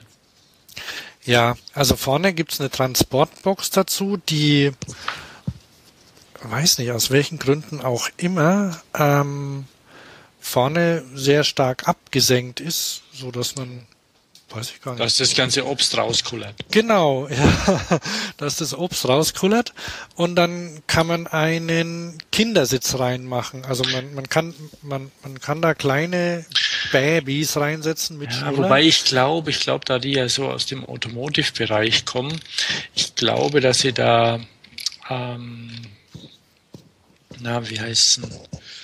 Ja, also vorne gibt's eine Transportbox dazu, die, weiß nicht, aus welchen Gründen auch immer, ähm, vorne sehr stark abgesenkt ist, so dass man, weiß ich gar nicht.
Dass das ganze Obst rauskullert.
Genau, ja, dass das Obst rauskullert und dann kann man einen Kindersitz reinmachen. Also man, man kann, man, man kann da kleine Babys reinsetzen mit
Ja,
Schnuller.
wobei ich glaube, ich glaube, da die ja so aus dem Automotive-Bereich kommen, ich glaube, dass sie da, ähm, na, wie heißt es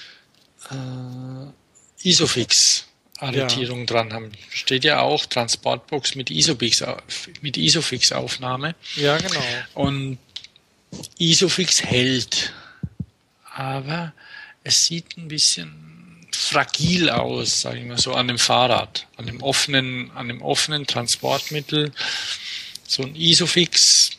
äh, Isofix Arretierung ja. dran haben. Steht ja auch Transportbox mit Isofix, mit Isofix-Aufnahme.
Ja, genau.
Und Isofix hält, aber es sieht ein bisschen fragil aus, sage ich mal so, an dem Fahrrad, an dem offenen, an dem offenen Transportmittel. So ein Isofix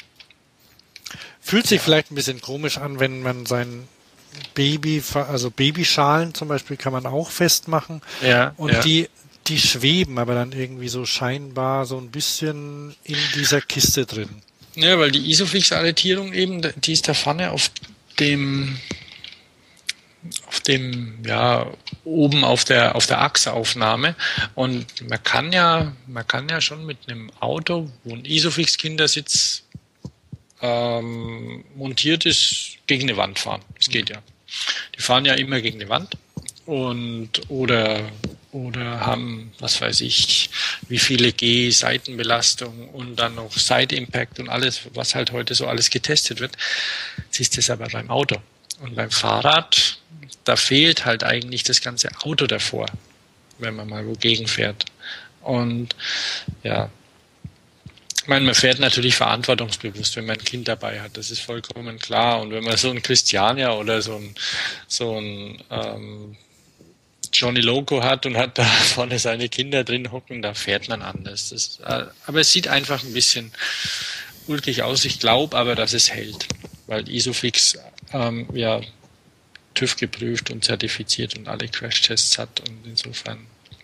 fühlt sich ja. vielleicht ein bisschen komisch an, wenn man sein Baby, also Babyschalen zum Beispiel kann man auch festmachen.
Ja,
und
ja.
die, die schweben aber dann irgendwie so scheinbar so ein bisschen in dieser Kiste drin.
Ja, weil die Isofix-Arretierung eben, die ist da vorne auf dem, auf dem, ja, oben auf der, auf der Achsaufnahme. Und man kann ja, man kann ja schon mit einem Auto, wo ein Isofix-Kindersitz ähm, montiert ist, gegen eine Wand fahren. Das geht ja. Die fahren ja immer gegen eine Wand und oder oder haben, was weiß ich, wie viele G, Seitenbelastung und dann noch Side Impact und alles, was halt heute so alles getestet wird. Siehst du es aber beim Auto. Und beim Fahrrad, da fehlt halt eigentlich das ganze Auto davor. wenn man mal wogegen fährt. Und ja, ich meine, man fährt natürlich verantwortungsbewusst, wenn man ein Kind dabei hat, das ist vollkommen klar. Und wenn man so einen Christiania oder so ein, so ein ähm, Johnny Loco hat und hat da vorne seine Kinder drin hocken, da fährt man anders. Das, äh, aber es sieht einfach ein bisschen ulkig aus. Ich glaube aber, dass es hält, weil Isofix ähm, ja TÜV geprüft und zertifiziert und alle Crashtests hat und insofern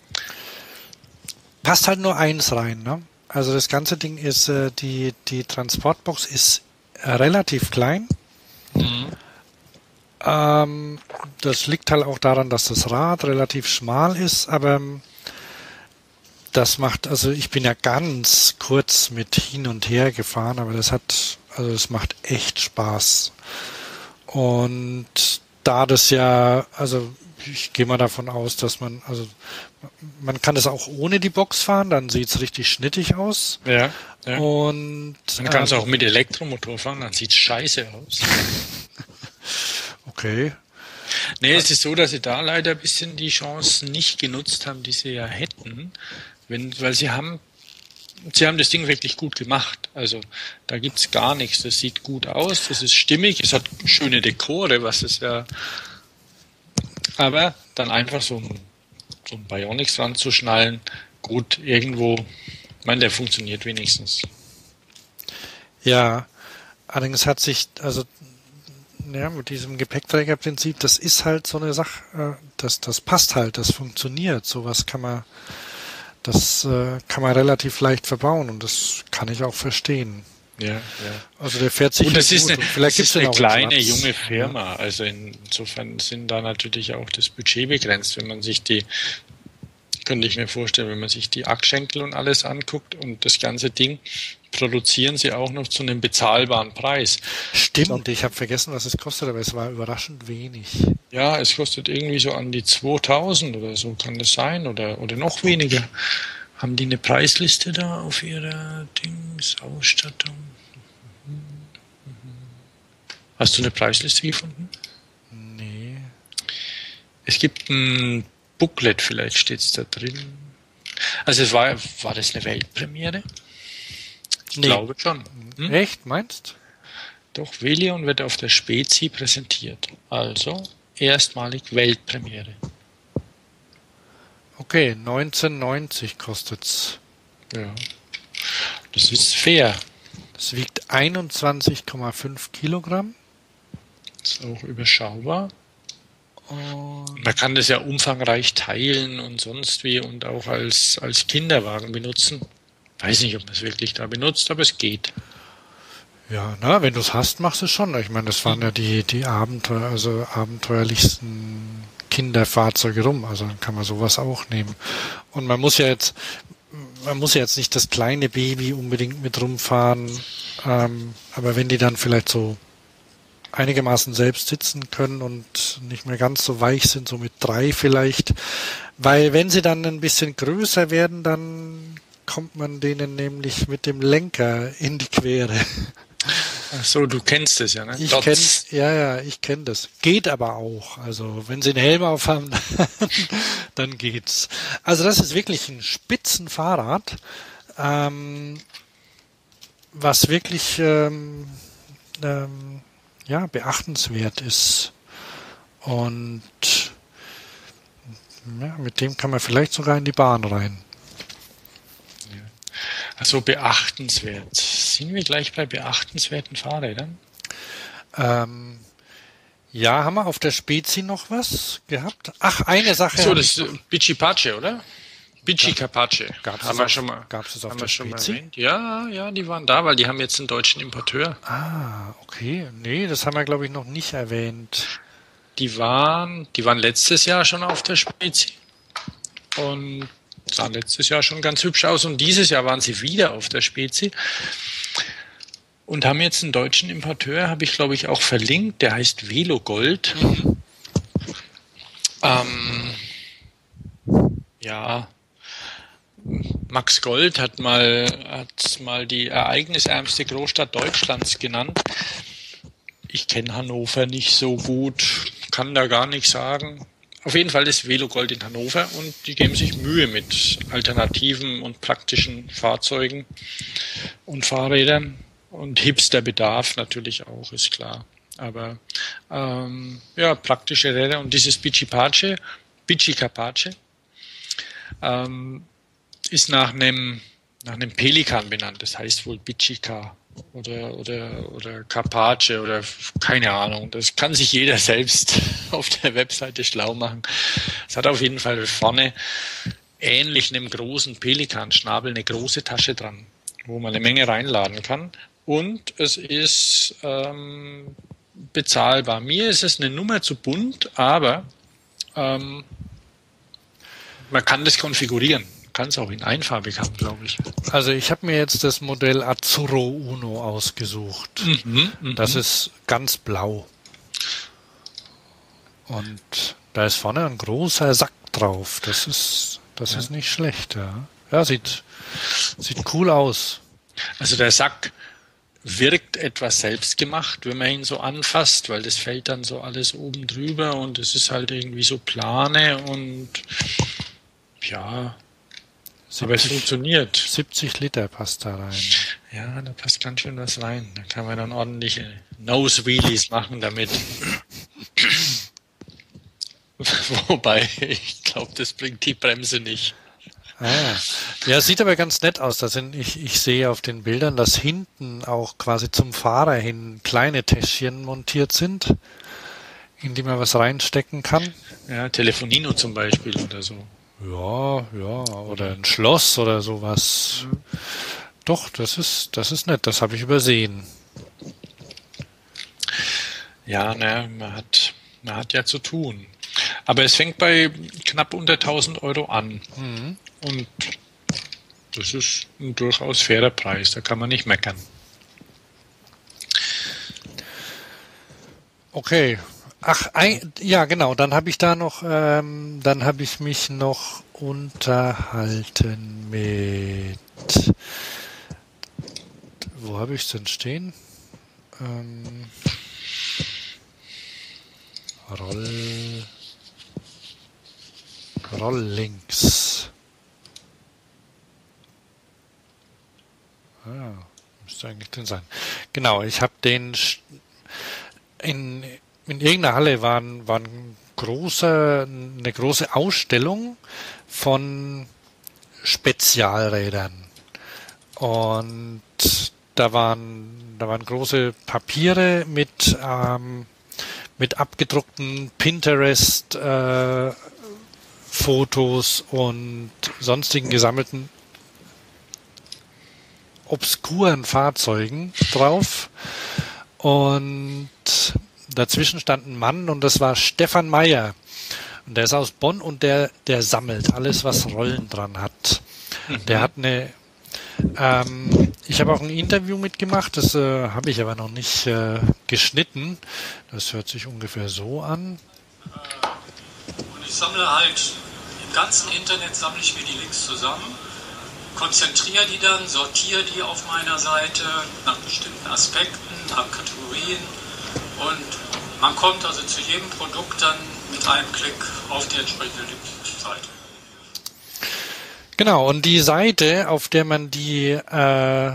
passt halt nur eins rein, ne? Also das ganze Ding ist, äh, die, die Transportbox ist äh, relativ klein.
mhm.
Ähm, das liegt halt auch daran, dass das Rad relativ schmal ist, aber ähm, das macht, also ich bin ja ganz kurz mit hin und her gefahren, aber das hat, also es macht echt Spaß. Und da das ja, also ich gehe mal davon aus, dass man, also man kann das auch ohne die Box fahren, dann sieht es richtig schnittig aus.
ja, ja.
Und
Man kann es
ähm,
auch mit Elektromotor fahren, dann sieht es scheiße aus.
okay.
Nee, es ist so, dass sie da leider ein bisschen die Chancen nicht genutzt haben, die sie ja hätten, wenn, weil sie haben, sie haben das Ding wirklich gut gemacht. Also da gibt's gar nichts. Das sieht gut aus, das ist stimmig, es hat schöne Dekore, was es ja. Aber dann einfach so ein, so ein Bionics ranzuschnallen, gut, irgendwo, ich meine, der funktioniert wenigstens.
Ja, allerdings hat sich, also ja, mit diesem Gepäckträgerprinzip, das ist halt so eine Sache, äh, das, das passt halt, das funktioniert. Sowas kann man, das äh, kann man relativ leicht verbauen und das kann ich auch verstehen.
Ja, ja.
Also der fährt sich
Und das
gut
ist eine,
und vielleicht
das ist
gibt's
eine
den auch
kleine,
in Schwarz.
junge Firma. Also insofern sind da natürlich auch das Budget begrenzt. Wenn man sich die, könnte ich mir vorstellen, wenn man sich die Achsschenkel und alles anguckt und das ganze Ding, produzieren sie auch noch zu einem bezahlbaren Preis.
Stimmt, ich habe vergessen, was es kostet, aber es war überraschend wenig.
Ja, es kostet irgendwie so an die zweitausend oder so, kann das sein? Oder, oder noch weniger. Haben die eine Preisliste da auf ihrer Dings, Ausstattung? Hast du eine Preisliste gefunden?
Nee.
Es gibt ein Booklet, vielleicht steht es da drin. Also es war, war das eine Weltpremiere? Ich
Nee.
glaube schon. Hm?
Echt, meinst?
Doch, Velion wird auf der Spezi präsentiert. Also erstmalig Weltpremiere.
Okay, neunzehnhundertneunzig kostet's.
Ja. Das ist fair.
Es wiegt einundzwanzig Komma fünf Kilogramm.
Ist auch überschaubar.
Und
Man kann das ja umfangreich teilen und sonst wie und auch als, als Kinderwagen benutzen. Weiß nicht, ob man es wirklich da benutzt, aber es geht.
ja, na, wenn du es hast, machst du es schon. Ich meine, das waren ja die, die Abenteuer, also abenteuerlichsten Kinderfahrzeuge rum. Also dann kann man sowas auch nehmen. Und man muss ja jetzt, man muss ja jetzt nicht das kleine Baby unbedingt mit rumfahren. Ähm, aber wenn die dann vielleicht so einigermaßen selbst sitzen können und nicht mehr ganz so weich sind, so mit drei vielleicht. Weil wenn sie dann ein bisschen größer werden, dann kommt man denen nämlich mit dem Lenker in die Quere.
Ach so, du kennst es ja, ne?
Ich
Dots.
kenn, ja, ja, ich kenne das. Geht aber auch. Also wenn sie einen Helm aufhaben, dann geht's. Also das ist wirklich ein Spitzenfahrrad, ähm, was wirklich ähm, ähm, ja, beachtenswert ist. Und ja, mit dem kann man vielleicht sogar in die Bahn rein.
Also beachtenswert. Sind wir gleich bei beachtenswerten Fahrrädern?
Ähm, ja, haben wir auf der Spezi noch was gehabt? Ach, eine Sache.
So,
hab
das
ich
ist äh, Bici Pace, oder? Bici Capace.
Gab's
haben
es
wir
auf-
schon mal.
gab's es auf
haben
der
wir schon mal
Spezi?
erwähnt. Ja, ja, die waren da, weil die haben jetzt einen deutschen Importeur.
Ah, okay. Nee, das haben wir, glaube ich, noch nicht erwähnt.
Die waren, die waren letztes Jahr schon auf der Spezi und sahen letztes Jahr schon ganz hübsch aus und dieses Jahr waren sie wieder auf der Spezi und haben jetzt einen deutschen Importeur, habe ich glaube ich auch verlinkt, der heißt Velogold.
Mhm.
Ähm, ja, Max Gold hat mal, hat mal die ereignisärmste Großstadt Deutschlands genannt. Ich kenne Hannover nicht so gut, kann da gar nichts sagen. auf jeden Fall ist Velogold in Hannover und die geben sich Mühe mit alternativen und praktischen Fahrzeugen und Fahrrädern. Und Hipster-Bedarf natürlich auch, ist klar. Aber ähm, ja, praktische Räder und dieses Bicipace, Bicicapace, ähm, ist nach einem nach einem Pelikan benannt. Das heißt wohl Bicica oder oder oder Carpace oder keine Ahnung. Das kann sich jeder selbst auf der Webseite schlau machen. Es hat auf jeden Fall vorne ähnlich einem großen Pelikanschnabel eine große Tasche dran, wo man eine Menge reinladen kann. Und es ist ähm, bezahlbar. Mir ist es eine Nummer zu bunt, aber ähm, man kann das konfigurieren. Man kann es auch in einfarbig haben, glaube ich.
Also ich habe mir jetzt das Modell Azzurro Uno ausgesucht.
Mhm, mh.
Das ist ganz blau. Und da ist vorne ein großer Sack drauf. Das ist, das
Ja.
ist nicht schlecht, ja. Ja, sieht, sieht cool aus.
Also der Sack wirkt etwas selbstgemacht, wenn man ihn so anfasst, weil das fällt dann so alles oben drüber und es ist halt irgendwie so plane und ja, aber es
siebzig,
funktioniert.
siebzig Liter passt da rein.
Ja, da passt ganz schön was rein. Da kann man dann ordentliche Nose-Wheelies machen damit. Wobei, ich glaube, das bringt die Bremse nicht.
Ah, ja, sieht aber ganz nett aus. Da sind, ich, ich sehe auf den Bildern, dass hinten auch quasi zum Fahrer hin kleine Täschchen montiert sind, in die man was reinstecken kann.
Ja, Telefonino zum Beispiel oder so.
Ja, ja, oder ein Schloss oder sowas. Doch, das ist, das ist nett, das habe ich übersehen.
Ja, ne, man hat, man hat ja zu tun. Aber es fängt bei knapp unter tausend Euro an.
Mhm.
Und das ist ein durchaus fairer Preis, da kann man nicht meckern.
Okay. Ach, ein, ja, genau. Dann habe ich da noch, ähm, dann habe ich mich noch unterhalten mit. Wo habe ich es denn stehen? Ähm, Roll. Rolllinks. Ah, müsste eigentlich drin sein. Genau, ich habe den sch- in, in irgendeiner Halle waren, waren große, eine große Ausstellung von Spezialrädern. Und da waren, da waren große Papiere mit, ähm, mit abgedruckten Pinterest äh, Fotos und sonstigen gesammelten obskuren Fahrzeugen drauf. Und dazwischen stand ein Mann und das war Stefan Meyer. Und der ist aus Bonn und der, der sammelt alles, was Rollen dran hat. Der hat eine, ähm, ich habe auch ein Interview mitgemacht, das äh, habe ich aber noch nicht äh, geschnitten. Das hört sich ungefähr so an.
Und ich sammle halt im ganzen Internet, sammle ich mir die Links zusammen, konzentriere die dann, sortiere die auf meiner Seite nach bestimmten Aspekten, nach Kategorien und man kommt also zu jedem Produkt dann mit einem Klick auf die entsprechende Linkseite.
Genau, und die Seite, auf der man die, äh,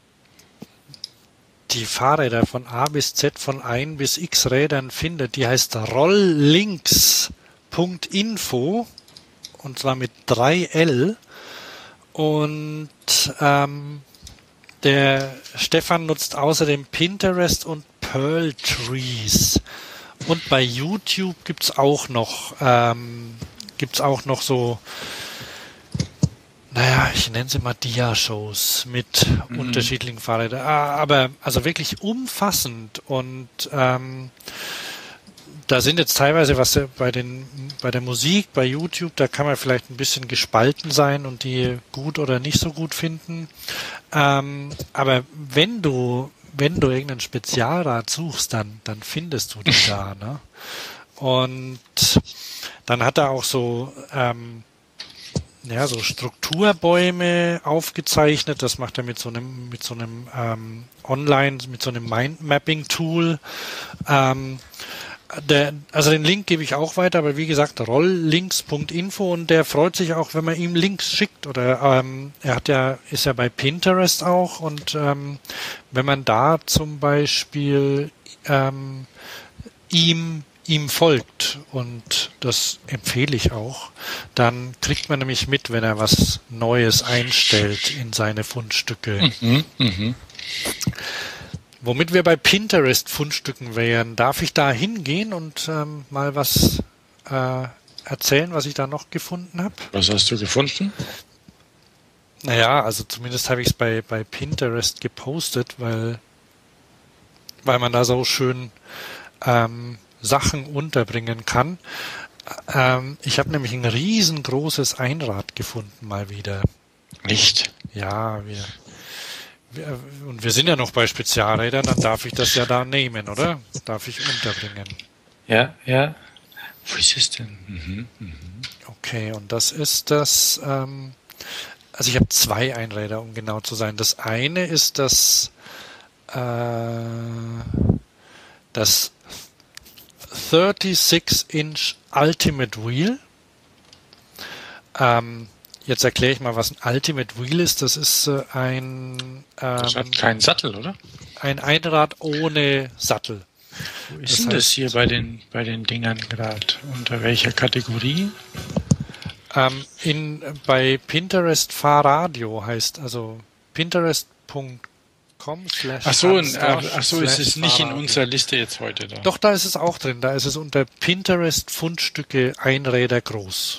die Fahrräder von A bis Z, von ein bis X Rädern findet, die heißt rolllinks punkt info und zwar mit drei L. Und ähm, der Stefan nutzt außerdem Pinterest und Pearl Trees. Und bei YouTube gibt's auch noch, ähm, gibt's auch noch so, naja, ich nenne sie mal Dia-Shows mit mhm. unterschiedlichen Fahrrädern. Aber also wirklich umfassend und ähm, da sind jetzt teilweise, was bei den bei der Musik, bei YouTube, da kann man vielleicht ein bisschen gespalten sein und die gut oder nicht so gut finden. Ähm, aber wenn du wenn du irgendein Spezialrad suchst, dann dann findest du die da, ne? Und dann hat er auch so ähm, ja so Strukturbäume aufgezeichnet. Das macht er mit so einem mit so einem ähm, Online mit so einem Mindmapping-Tool. Ähm, Der, also den Link gebe ich auch weiter, aber wie gesagt, rolllinks Punkt info und der freut sich auch, wenn man ihm Links schickt. Oder ähm, er hat ja, ist ja bei Pinterest auch und ähm, wenn man da zum Beispiel ähm, ihm ihm folgt, und das empfehle ich auch, dann kriegt man nämlich mit, wenn er was Neues einstellt in seine Fundstücke.
Mhm, mhm.
Womit wir bei Pinterest-Fundstücken wären, darf ich da hingehen und ähm, mal was äh, erzählen, was ich da noch gefunden habe?
Was hast du gefunden?
Naja, also zumindest habe ich es bei, bei Pinterest gepostet, weil, weil man da so schön ähm, Sachen unterbringen kann. Ähm, ich habe nämlich ein riesengroßes Einrad gefunden mal wieder.
Nicht.
Ja, wir... Und wir sind ja noch bei Spezialrädern, dann darf ich das ja da nehmen, oder? Darf ich unterbringen.
Ja, ja. Wo ist es denn? Mhm, mhm.
Okay, und das ist das, ähm, also ich habe zwei Einräder, um genau zu sein. Das eine ist das, äh, das sechsunddreißig Inch Ultimate Wheel. Ähm, Jetzt erkläre ich mal, was ein Ultimate Wheel ist. Das ist äh, ein, ähm,
Das hat keinen Sattel, oder?
ein Einrad ohne Sattel.
Wo ist
Das
denn das
heißt-
hier bei den, bei den Dingern gerade? Unter welcher Kategorie?
Ähm, in, bei Pinterest Fahrradio heißt, also pinterest Punkt com slash
Ach so, in,
Hansdorf
ach so, ist
slash
es nicht in
Fahrradio.
unserer Liste jetzt heute da.
Doch, da ist es auch drin. Da ist es unter Pinterest Fundstücke Einräder groß.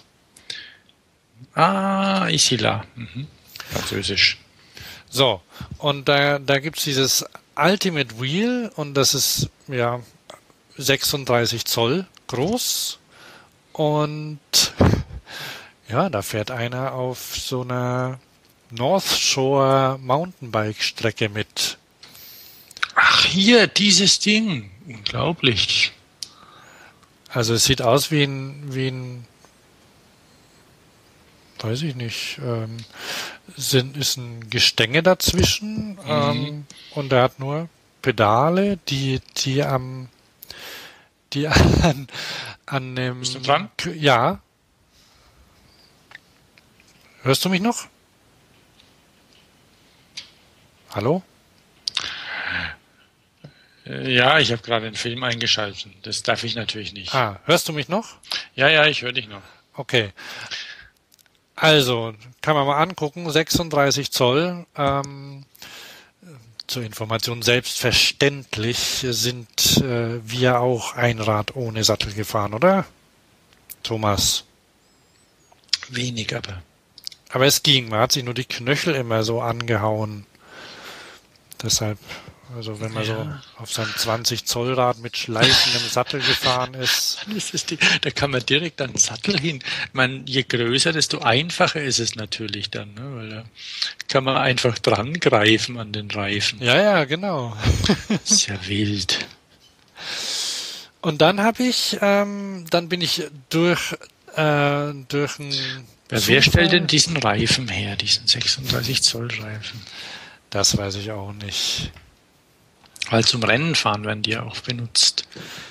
Ah, Isila. Mhm. Französisch.
So, und da, da gibt's dieses Ultimate Wheel und das ist ja sechsunddreißig Zoll groß und ja, da fährt einer auf so einer North Shore Mountainbike Strecke mit.
Ach, hier, dieses Ding. Unglaublich.
Also es sieht aus wie ein, wie ein weiß ich nicht, ähm, sind, ist ein Gestänge dazwischen
Mhm.
ähm, und er hat nur Pedale, die, die am, die an, an dem,
Bist du dran?
K- ja. Hörst du mich noch? Hallo?
Äh, Ja, ich habe gerade einen Film eingeschaltet. Das darf ich natürlich nicht.
Ah, hörst du mich noch?
Ja, ja, ich höre dich noch.
Okay. Also, kann man mal angucken, sechsunddreißig Zoll. Ähm, zur Information, selbstverständlich sind äh, wir auch Einrad ohne Sattel gefahren, oder? Thomas.
Wenig, aber.
Aber es ging, man hat sich nur die Knöchel immer so angehauen. Deshalb, also wenn man
Ja.
so auf seinem zwanzig Zoll Rad mit schleifendem Sattel gefahren ist.
Das ist die, da kann man direkt an den Sattel hin. Ich meine, je größer, desto einfacher ist es natürlich dann, ne? Weil da kann man einfach dran greifen an den Reifen.
Ja, ja, genau.
Das ist ja wild.
Und dann habe ich, ähm, dann bin ich durch, äh, durch ein
Wer, wer stellt denn diesen Reifen her, diesen sechsunddreißig Zoll Reifen?
Das weiß ich auch nicht.
Weil zum Rennen fahren werden die ja auch benutzt.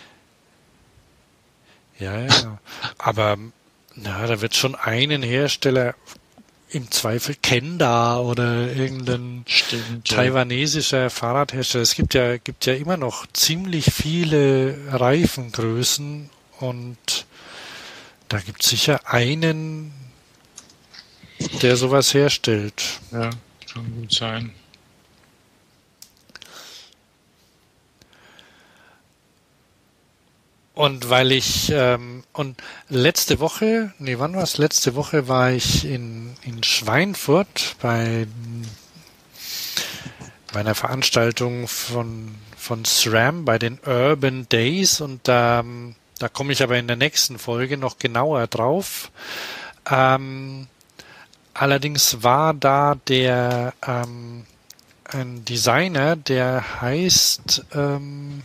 Ja, ja. Aber na, da wird schon einen Hersteller im Zweifel Kenda oder irgendein
Stimmt. Ja.
taiwanesischer Fahrradhersteller. Es gibt ja, gibt ja immer noch ziemlich viele Reifengrößen und da gibt es sicher einen, der sowas herstellt.
Ja, kann gut sein.
Und weil ich, ähm, und letzte Woche, nee, wann war es? Letzte Woche war ich in, in Schweinfurt bei, bei einer Veranstaltung von, von SRAM, bei den Urban Days, und da, da komme ich aber in der nächsten Folge noch genauer drauf. Ähm, allerdings war da der, ähm, ein Designer, der heißt, ähm,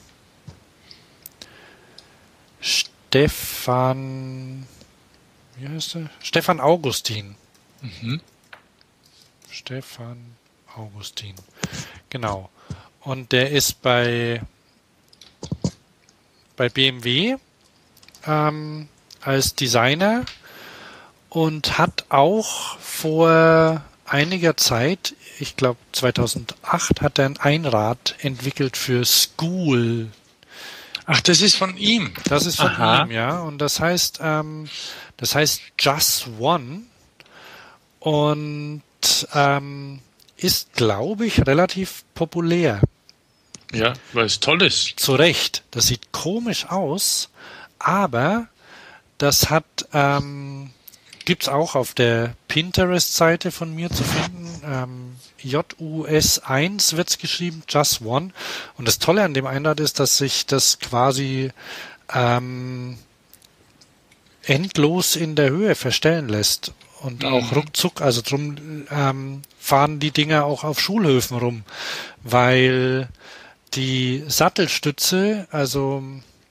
Stefan, wie heißt er? Stefan Augustin.
Mhm.
Stefan Augustin. Genau. Und der ist bei bei B M W ähm, als Designer und hat auch vor einiger Zeit, ich glaube zweitausendacht, hat er ein Einrad entwickelt für School.
Ach, das ist von ihm.
Das ist von
Aha.
ihm, ja. Und das heißt, ähm, das heißt Just One und ähm, ist, glaube ich, relativ populär.
Ja, weil es toll ist.
Zu Recht. Das sieht komisch aus, aber das hat ähm, gibt's auch auf der Pinterest-Seite von mir zu finden. Ähm, J U S eins wird's geschrieben, Just One. Und das Tolle an dem Einrad ist, dass sich das quasi ähm, endlos in der Höhe verstellen lässt. Und auch
Mhm.
ruckzuck, also drum ähm, fahren die Dinger auch auf Schulhöfen rum, weil die Sattelstütze also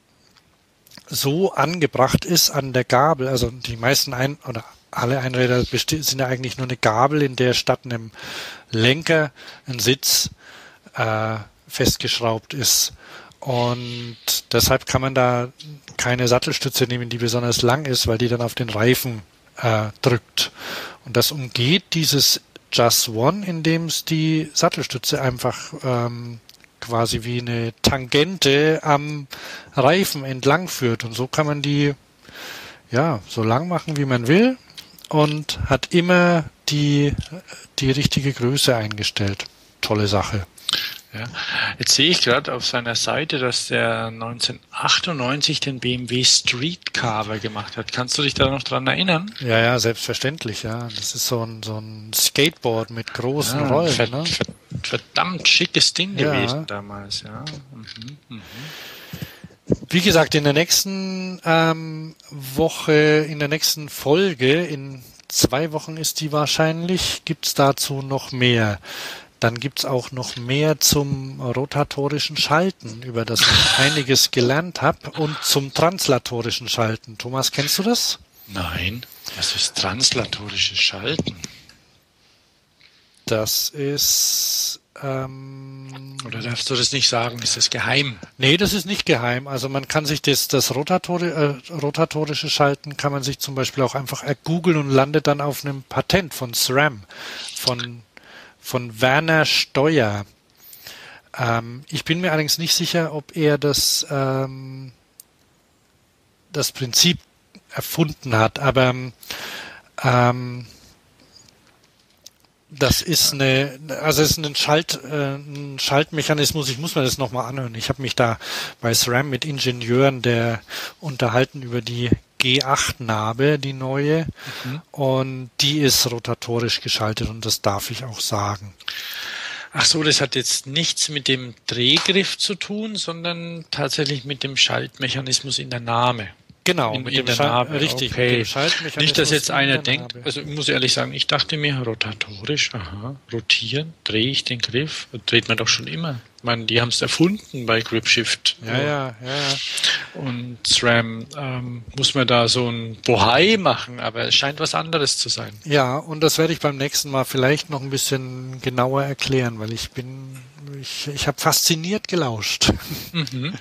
so angebracht ist an der Gabel, also die meisten ein oder alle Einräder besti- sind ja eigentlich nur eine Gabel, in der statt einem Lenker ein Sitz äh, festgeschraubt ist. Und deshalb kann man da keine Sattelstütze nehmen, die besonders lang ist, weil die dann auf den Reifen äh, drückt. Und das umgeht dieses Just One, indem es die Sattelstütze einfach ähm, quasi wie eine Tangente am Reifen entlang führt. Und so kann man die ja so lang machen, wie man will und hat immer die, die richtige Größe eingestellt. Tolle Sache.
Ja. Jetzt sehe ich gerade auf seiner Seite, dass der neunzehnhundertachtundneunzig den B M W Street Carver gemacht hat. Kannst du dich da noch dran erinnern?
Ja, ja, selbstverständlich, ja. Das ist so ein, so ein Skateboard mit großen
Ja,
Rollen.
ver-
Ne?
ver- verdammt schickes Ding
Ja.
gewesen damals, ja. Mhm. Mhm.
Wie gesagt, in der nächsten ähm, Woche, in der nächsten Folge, in zwei Wochen ist die wahrscheinlich, gibt's dazu noch mehr. Dann gibt's auch noch mehr zum rotatorischen Schalten, über das ich einiges gelernt habe, und zum translatorischen Schalten. Thomas, kennst du das?
Nein, was ist translatorisches Schalten?
Das ist... Ähm,
Oder darfst du das nicht sagen? Ist das geheim?
Nee, das ist nicht geheim. Also man kann sich das, das Rotatori äh, rotatorische Schalten kann man sich zum Beispiel auch einfach ergoogeln und landet dann auf einem Patent von SRAM, von, von Werner Steuer. Ähm, ich bin mir allerdings nicht sicher, ob er das, ähm, das Prinzip erfunden hat, aber ähm, das ist eine, also es ist ein Schalt, äh, ein Schaltmechanismus. Ich muss mir das nochmal anhören. Ich habe mich da bei SRAM mit Ingenieuren der unterhalten über die G acht Nabe, die neue,
Mhm.
und die ist rotatorisch geschaltet und das darf ich auch sagen.
Ach so, das hat jetzt nichts mit dem Drehgriff zu tun, sondern tatsächlich mit dem Schaltmechanismus in der Name.
Genau,
In,
mit
in
dem
der
Schal-
Nabe.
richtig,
Okay.
mit dem Schaltmechanismus
Nicht, dass jetzt
in
einer
der
denkt,
Nabe.
also ich muss ehrlich sagen, ich dachte mir, rotatorisch, aha, rotieren, drehe ich den Griff, dreht man doch schon immer. Ich meine, die haben es erfunden bei GripShift.
Ja, ja, ja, ja.
Und SRAM ähm, muss man da so ein Bohai machen, aber es scheint was anderes zu sein.
Ja, und das werde ich beim nächsten Mal vielleicht noch ein bisschen genauer erklären, weil ich bin, ich, ich habe fasziniert gelauscht.
Mhm.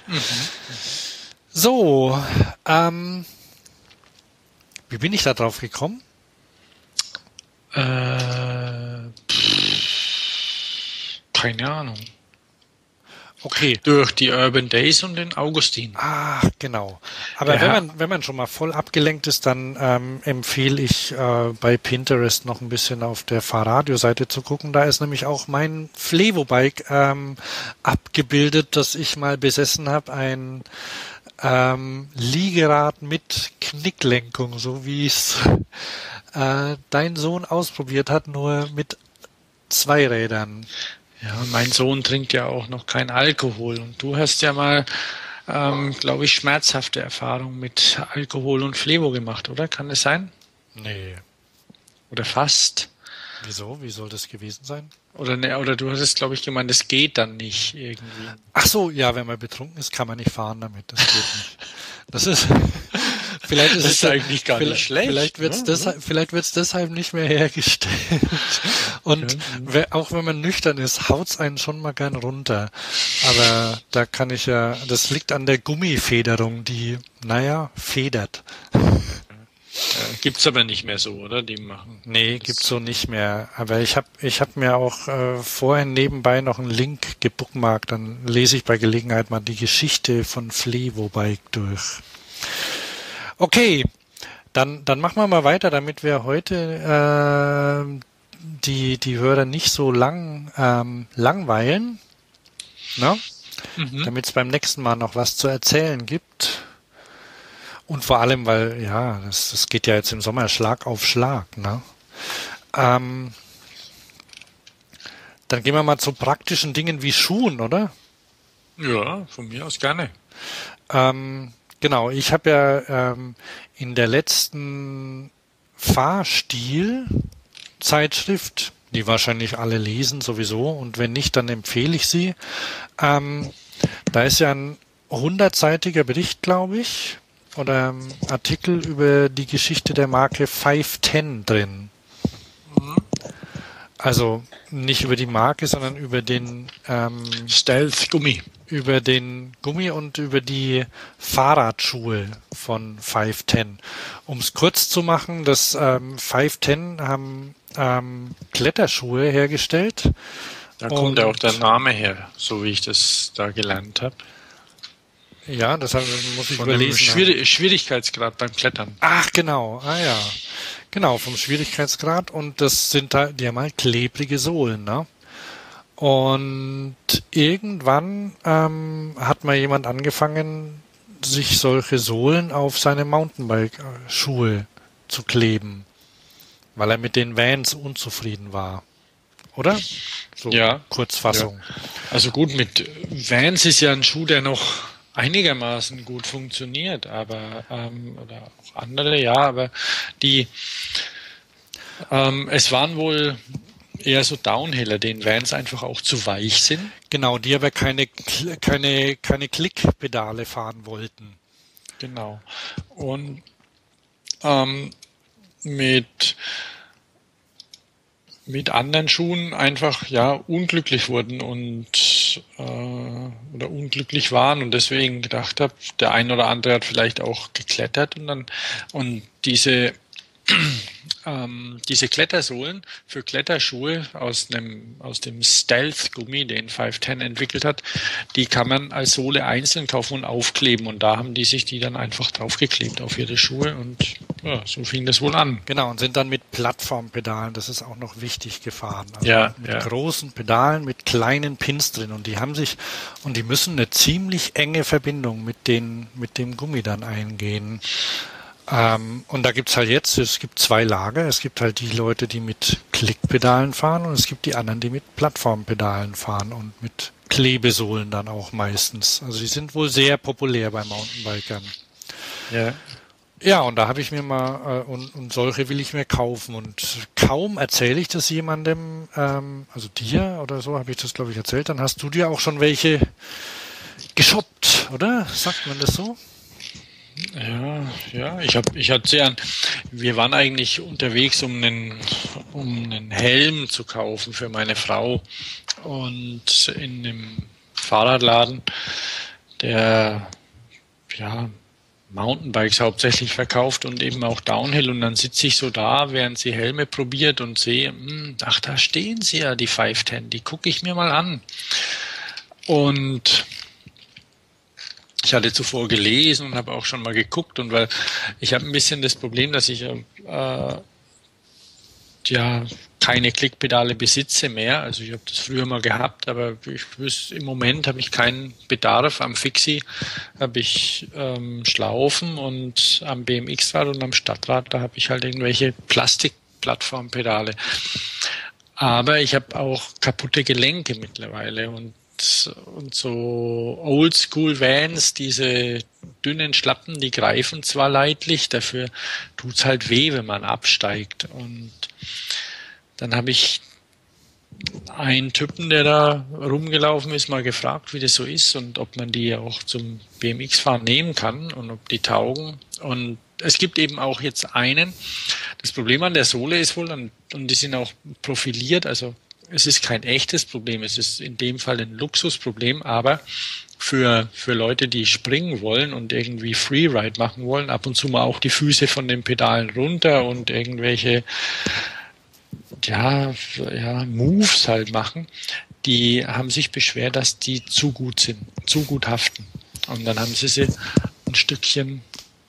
So, ähm, wie bin ich da drauf gekommen?
Äh, pff, keine Ahnung.
Okay.
Durch die Urban Days und den Augustin.
Ach, genau. Aber
Ja.
wenn man wenn man schon mal voll abgelenkt ist, dann ähm, empfehle ich äh, bei Pinterest noch ein bisschen auf der Fahrradio-Seite zu gucken. Da ist nämlich auch mein Flevo-Bike ähm, abgebildet, das ich mal besessen habe. Ein ähm, Liegerad mit Knicklenkung, so wie es äh, dein Sohn ausprobiert hat, nur mit zwei Rädern.
Ja, und mein Sohn trinkt ja auch noch kein Alkohol. Und du hast ja mal, ähm, glaube ich, schmerzhafte Erfahrungen mit Alkohol und Flevo gemacht, oder? Kann das sein?
Nee.
Oder fast?
Wieso? Wie soll das gewesen sein?
Oder, ne, oder du hattest, glaube ich, gemeint, das geht dann nicht irgendwie.
Ach so, ja, wenn man betrunken ist, kann man nicht fahren damit. Das geht nicht. Das ist vielleicht ist
Das
es
ist eigentlich gar
vielleicht,
nicht schlecht.
Vielleicht wird's
ne?
deshalb, vielleicht wird's deshalb nicht mehr hergestellt. Und wer, auch wenn man nüchtern ist, haut's einen schon mal gern runter. Aber da kann ich ja, das liegt an der Gummifederung, die, naja, federt.
Ja, gibt's aber nicht mehr so, oder? Die machen.
Nee, gibt's so nicht mehr. Aber ich habe ich hab mir auch äh, vorhin nebenbei noch einen Link gebookmarkt. Dann lese ich bei Gelegenheit mal die Geschichte von Flevobike durch. Okay, dann, dann machen wir mal weiter, damit wir heute äh, die, die Hörer nicht so lang ähm, langweilen. Ne? Mhm. Damit es beim nächsten Mal noch was zu erzählen gibt. Und vor allem, weil, ja, das, das geht ja jetzt im Sommer Schlag auf Schlag, ne? Ähm, dann gehen wir mal zu praktischen Dingen wie Schuhen, oder?
Ja, von mir aus gerne.
Ähm, genau, ich habe ja ähm, in der letzten Fahrstil-Zeitschrift, die wahrscheinlich alle lesen sowieso, und wenn nicht, dann empfehle ich sie. Ähm, da ist ja ein hundertseitiger Bericht, glaube ich, oder Artikel über die Geschichte der Marke fünf zehn drin. Mhm. Also nicht über die Marke, sondern über den ähm,
Stealth-Gummi.
Über den Gummi und über die Fahrradschuhe von fünf zehn. Um es kurz zu machen, das ähm, fünf zehn haben ähm, Kletterschuhe hergestellt.
Da kommt ja auch der Name her, so wie ich das da gelernt habe.
Ja, das muss ich
Von
überlesen.
Dem Schwier- Schwierigkeitsgrad beim Klettern.
Ach, genau. Ah ja. Genau, vom Schwierigkeitsgrad. Und das sind da, die haben halt klebrige Sohlen, ne? Und irgendwann ähm, hat mal jemand angefangen, sich solche Sohlen auf seine Mountainbike-Schuhe zu kleben, weil er mit den Vans unzufrieden war. Oder? So,
ja.
Kurzfassung.
Ja. Also gut, mit Vans ist ja ein Schuh, der noch einigermaßen gut funktioniert, aber ähm, oder auch andere, ja, aber die ähm, es waren wohl eher so Downhiller, denen Vans einfach auch zu weich sind.
Genau, die aber keine keine keine Klickpedale fahren wollten.
Genau. Und ähm, mit mit anderen Schuhen einfach ja unglücklich wurden und äh, oder unglücklich waren und deswegen gedacht habe, der ein oder andere hat vielleicht auch geklettert und dann und diese ähm, diese Klettersohlen für Kletterschuhe aus einem aus dem Stealth-Gummi, den fünf zehn entwickelt hat, die kann man als Sohle einzeln kaufen und aufkleben und da haben die sich die dann einfach draufgeklebt auf ihre Schuhe und ja, so fing das wohl an.
Genau, und sind dann mit Plattformpedalen, das ist auch noch wichtig, gefahren. Also
ja,
mit
ja.
großen Pedalen, mit kleinen Pins drin und die haben sich und die müssen eine ziemlich enge Verbindung mit den mit dem Gummi dann eingehen. Ähm, und da gibt's halt jetzt, es gibt zwei Lager. Es gibt halt die Leute, die mit Klickpedalen fahren und es gibt die anderen, die mit Plattformpedalen fahren und mit Klebesohlen dann auch meistens. Also die sind wohl sehr populär bei Mountainbikern.
Ja.
Ja, und da habe ich mir mal, äh, und, und solche will ich mir kaufen. Und kaum erzähle ich das jemandem, ähm, also dir oder so, habe ich das, glaube ich, erzählt, dann hast du dir auch schon welche geshoppt, oder? Sagt man das so?
Ja, ja, ich habe, ich hatte ja, wir waren eigentlich unterwegs, um einen, um einen Helm zu kaufen für meine Frau und in einem Fahrradladen, der, ja, Mountainbikes hauptsächlich verkauft und eben auch Downhill und dann sitze ich so da, während sie Helme probiert und sehe, mh, ach, da stehen sie ja, die fünf zehn, die gucke ich mir mal an. Und ich hatte zuvor gelesen und habe auch schon mal geguckt und weil ich habe ein bisschen das Problem, dass ich äh, ja keine Klickpedale besitze mehr. Also ich habe das früher mal gehabt, aber ich wüsste, im Moment habe ich keinen Bedarf. Am Fixie habe ich ähm, Schlaufen und am B M X-Rad und am Stadtrad, da habe ich halt irgendwelche Plastikplattformpedale. Aber ich habe auch kaputte Gelenke mittlerweile und und so Oldschool-Vans, diese dünnen Schlappen, die greifen zwar leidlich, dafür tut's halt weh, wenn man absteigt. Und dann habe ich einen Typen, der da rumgelaufen ist, mal gefragt, wie das so ist und ob man die auch zum B M X-Fahren nehmen kann und ob die taugen. Und es gibt eben auch jetzt einen. Das Problem an der Sohle ist wohl, und, und die sind auch profiliert, also es ist kein echtes Problem, es ist in dem Fall ein Luxusproblem, aber für, für Leute, die springen wollen und irgendwie Freeride machen wollen, ab und zu mal auch die Füße von den Pedalen runter und irgendwelche ja, ja, Moves halt machen, die haben sich beschwert, dass die zu gut sind, zu gut haften. Und dann haben sie sie ein Stückchen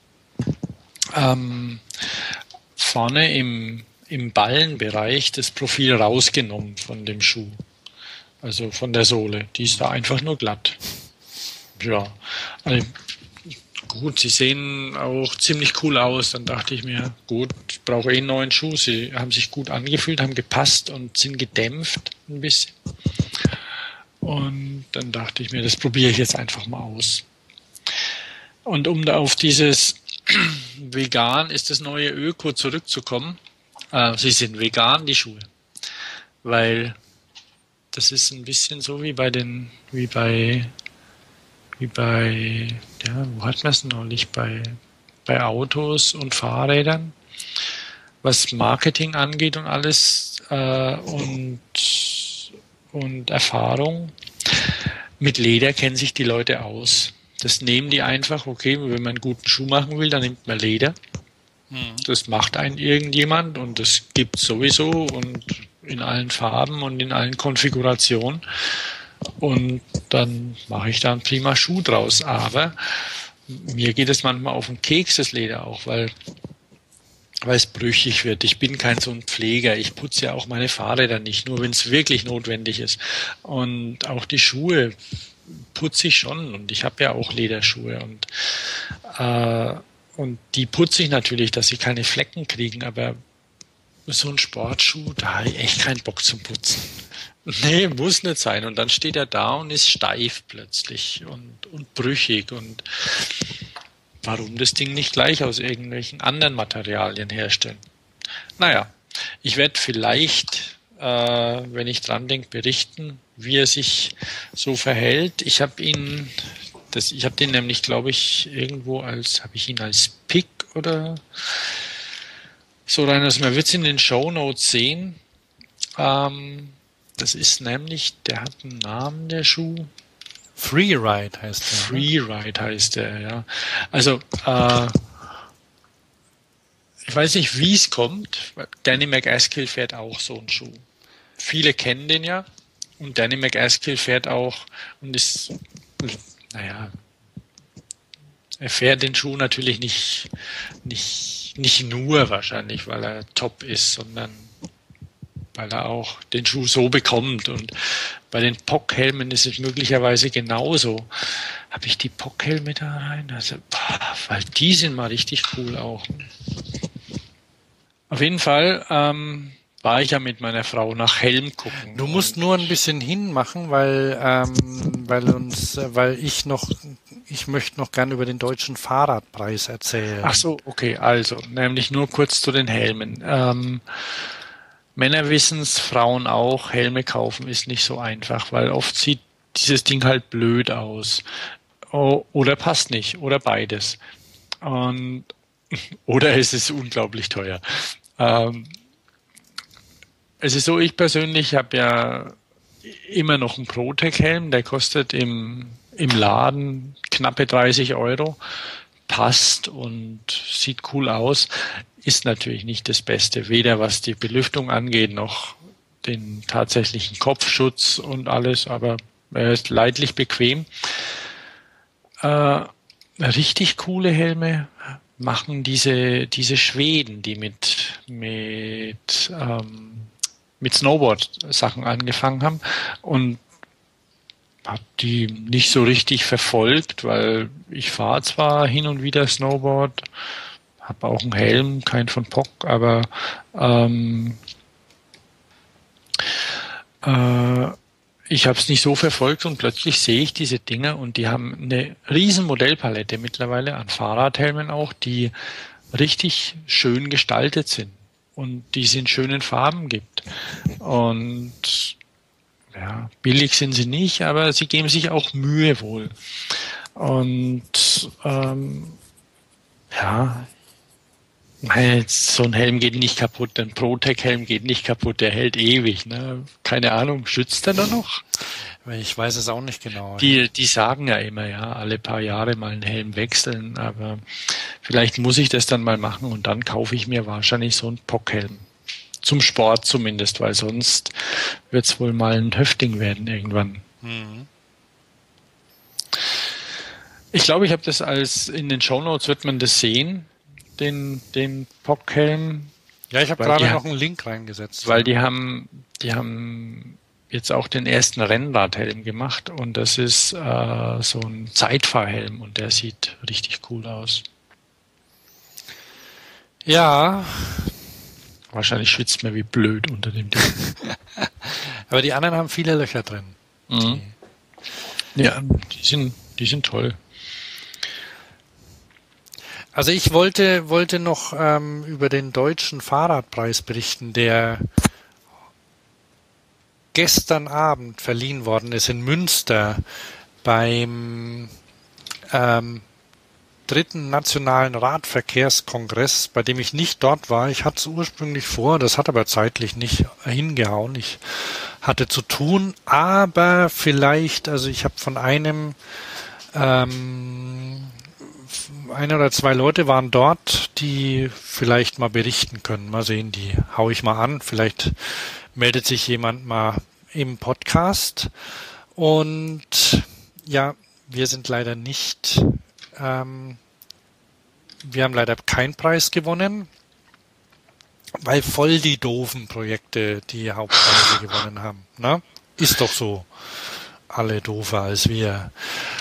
ähm, vorne im, im Ballenbereich das Profil rausgenommen von dem Schuh. Also von der Sohle. Die ist da einfach nur glatt. Ja, also gut, sie sehen auch ziemlich cool aus. Dann dachte ich mir, gut, ich brauche eh einen neuen Schuh. Sie haben sich gut angefühlt, haben gepasst und sind gedämpft ein bisschen. Und dann dachte ich mir, das probiere ich jetzt einfach mal aus. Und um da auf dieses Vegan ist das neue Öko zurückzukommen, äh, sie sind vegan, die Schuhe. Weil das ist ein bisschen so wie bei den, wie bei wie bei, ja, wo hat man es neulich, bei, bei Autos und Fahrrädern, was Marketing angeht und alles äh, und, und Erfahrung. Mit Leder kennen sich die Leute aus. Das nehmen die einfach, okay, wenn man einen guten Schuh machen will, dann nimmt man Leder. Mhm. Das macht einen irgendjemand und das gibt es sowieso und in allen Farben und in allen Konfigurationen. Und dann mache ich da einen prima Schuh draus. Aber mir geht es manchmal auf den Keks, das Leder auch, weil, weil es brüchig wird. Ich bin kein so ein Pfleger. Ich putze ja auch meine Fahrräder nicht, nur wenn es wirklich notwendig ist. Und auch die Schuhe putze ich schon. Und ich habe ja auch Lederschuhe. Und, äh, und die putze ich natürlich, dass sie keine Flecken kriegen. Aber so ein Sportschuh, da habe ich echt keinen Bock zum Putzen. Nee, muss nicht sein. Und dann steht er da und ist steif plötzlich und, und brüchig. Und warum das Ding nicht gleich aus irgendwelchen anderen Materialien herstellen? Naja, ich werde vielleicht, äh, wenn ich dran denke, berichten, wie er sich so verhält. Ich habe ihn, das, ich habe den nämlich, glaube ich, irgendwo als, habe ich ihn als Pick oder so rein, dass man wird es in den Shownotes sehen. Ähm, Das ist nämlich, der hat einen Namen, der Schuh.
Freeride heißt der.
Freeride heißt der, ja. Also, äh, ich weiß nicht, wie es kommt. Danny McAskill fährt auch so einen Schuh. Viele kennen den ja. Und Danny McAskill fährt auch und ist, naja, er fährt den Schuh natürlich nicht, nicht, nicht nur wahrscheinlich, weil er top ist, sondern weil er auch den Schuh so bekommt. Und bei den P O C-Helmen ist es möglicherweise genauso. Habe ich die P O C-Helme da rein? Also, boah, weil die sind mal richtig cool auch. Auf jeden Fall ähm, war ich ja mit meiner Frau nach Helm gucken.
Du musst nur ein bisschen hinmachen, weil, ähm, weil uns, weil ich noch, ich möchte noch gern über den deutschen Fahrradpreis erzählen.
Ach so, okay, also, nämlich nur kurz zu den Helmen. Ähm, Männer wissen's, Frauen auch, Helme kaufen ist nicht so einfach, weil oft sieht dieses Ding halt blöd aus. O- oder passt nicht, oder beides. Und, oder es ist unglaublich teuer. Ähm, es ist so, ich persönlich habe ja immer noch einen Protec-Helm, der kostet im, im Laden knappe dreißig Euro. Passt und sieht cool aus, ist natürlich nicht das Beste, weder was die Belüftung angeht, noch den tatsächlichen Kopfschutz und alles, aber er ist leidlich bequem. Äh, richtig coole Helme machen diese, diese Schweden, die mit, mit, ähm, mit Snowboard-Sachen angefangen haben und habe die nicht so richtig verfolgt, weil ich fahre zwar hin und wieder Snowboard, habe auch einen Helm, kein von P O C, aber ähm, äh, ich habe es nicht so verfolgt und plötzlich sehe ich diese Dinger und die haben eine riesen Modellpalette mittlerweile an Fahrradhelmen auch, die richtig schön gestaltet sind und die es in schönen Farben gibt. Und ja, billig sind sie nicht, aber sie geben sich auch Mühe wohl. Und ähm, ja, Weil so ein Helm geht nicht kaputt, ein Protec-Helm geht nicht kaputt, der hält ewig. Ne? Keine Ahnung, schützt der da noch?
Ich weiß es auch nicht genau.
Die, die sagen ja immer, ja, alle paar Jahre mal einen Helm wechseln, aber vielleicht muss ich das dann mal machen und dann kaufe ich mir wahrscheinlich so einen P O C-Helm. Zum Sport zumindest, weil sonst wird es wohl mal ein Höfting werden irgendwann.
Mhm.
Ich glaube, ich habe das als, in den Shownotes wird man das sehen, den, den P O C-Helm.
Ja, ich habe
Weil
gerade
die
noch
ha-
einen Link reingesetzt.
Weil die haben, die haben jetzt auch den ersten Rennradhelm gemacht und das ist äh, so ein Zeitfahrhelm und der sieht richtig cool aus.
Ja,
Wahrscheinlich schwitzt man wie blöd unter dem Ding.
aber die anderen haben viele Löcher drin.
Mhm. Ja, die sind, die sind toll.
Also ich wollte, wollte noch ähm, über den deutschen Fahrradpreis berichten, der gestern Abend verliehen worden ist in Münster beim ähm, dritten Nationalen Radverkehrskongress, bei dem ich nicht dort war. Ich hatte es ursprünglich vor, das hat aber zeitlich nicht hingehauen. Ich hatte zu tun, aber vielleicht, also ich habe von einem ähm, ein oder zwei Leute waren dort, die vielleicht mal berichten können. Mal sehen, die hau ich mal an. Vielleicht meldet sich jemand mal im Podcast. Und ja, wir sind leider nicht, ähm, wir haben leider keinen Preis gewonnen, weil voll die doofen Projekte die Hauptpreise gewonnen haben. Ne? Ist doch so. Alle doofer als wir.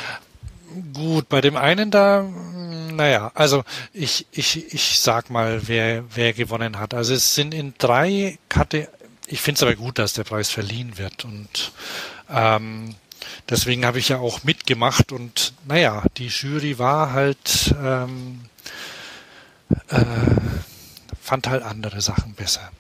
Gut, bei dem einen da, naja, also ich, ich, ich sag mal, wer, wer gewonnen hat. Also es sind in drei Kategorien, ich finde es aber gut, dass der Preis verliehen wird und ähm, deswegen habe ich ja auch mitgemacht und naja, die Jury war halt, ähm, äh, fand halt andere Sachen besser.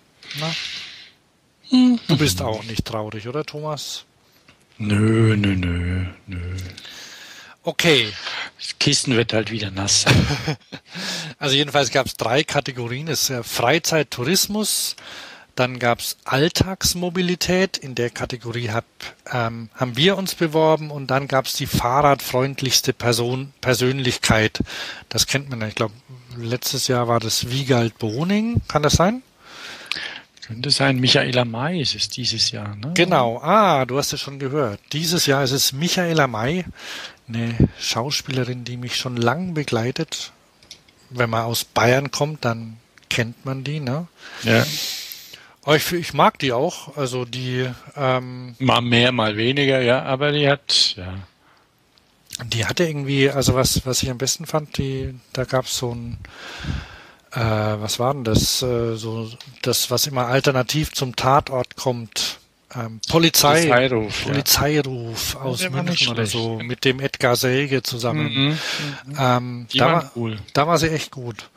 Na? Du bist auch nicht traurig, oder Thomas?
Nö, nö, nö, nö.
Okay.
Das Kissen wird halt wieder nass.
Also jedenfalls gab es drei Kategorien. Es ist ja Freizeit, Tourismus, dann gab es Alltagsmobilität. In der Kategorie hab, ähm, haben wir uns beworben und dann gab es die fahrradfreundlichste Person, Persönlichkeit. Das kennt man ja. Ich glaube, letztes Jahr war das Wiegald Boning. Kann das sein?
Könnte sein, Michaela May ist es dieses Jahr, ne?
Genau. Ah, du hast es schon gehört. Dieses Jahr ist es Michaela May, eine Schauspielerin, die mich schon lang begleitet. Wenn man aus Bayern kommt, dann kennt man die, ne?
Ja.
Aber ich, ich mag die auch. Also die, ähm,
Mal mehr, mal weniger, ja, aber die hat, ja.
die hatte irgendwie, also was, was ich am besten fand, die, da gab es so ein, äh, was war denn das? Äh, so das, was immer alternativ zum Tatort kommt. Ähm, Polizei,
Polizeiruf,
Polizeiruf
ja.
aus
Der war nicht
München oder
schlecht.
so, mit dem Edgar Selge zusammen.
Mhm.
Ähm,
Die
da,
waren
war,
cool.
da war sie echt gut.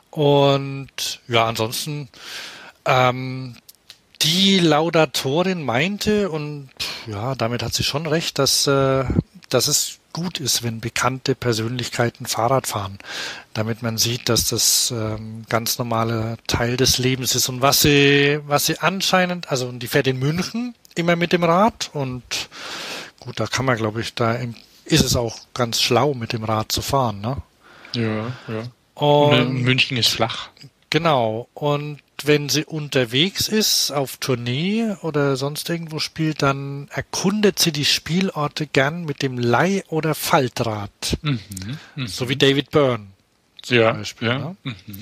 Und ja, ansonsten, ähm, die Laudatorin meinte, und ja, damit hat sie schon recht, dass, äh, dass es gut ist, wenn bekannte Persönlichkeiten Fahrrad fahren, damit man sieht, dass das ähm, ganz normaler Teil des Lebens ist. Und was sie, was sie anscheinend, also die fährt in München immer mit dem Rad und gut, da kann man, glaube ich, da im, ist es auch ganz schlau, mit dem Rad zu fahren, ne?
Ja, ja.
Und,
Und München ist flach.
Genau. Und wenn sie unterwegs ist, auf Tournee oder sonst irgendwo spielt, dann erkundet sie die Spielorte gern mit dem Leih- oder Faltrad.
Mhm. Mhm.
So wie David Byrne zum
Ja,
Beispiel.
ja.
Ne?
Mhm.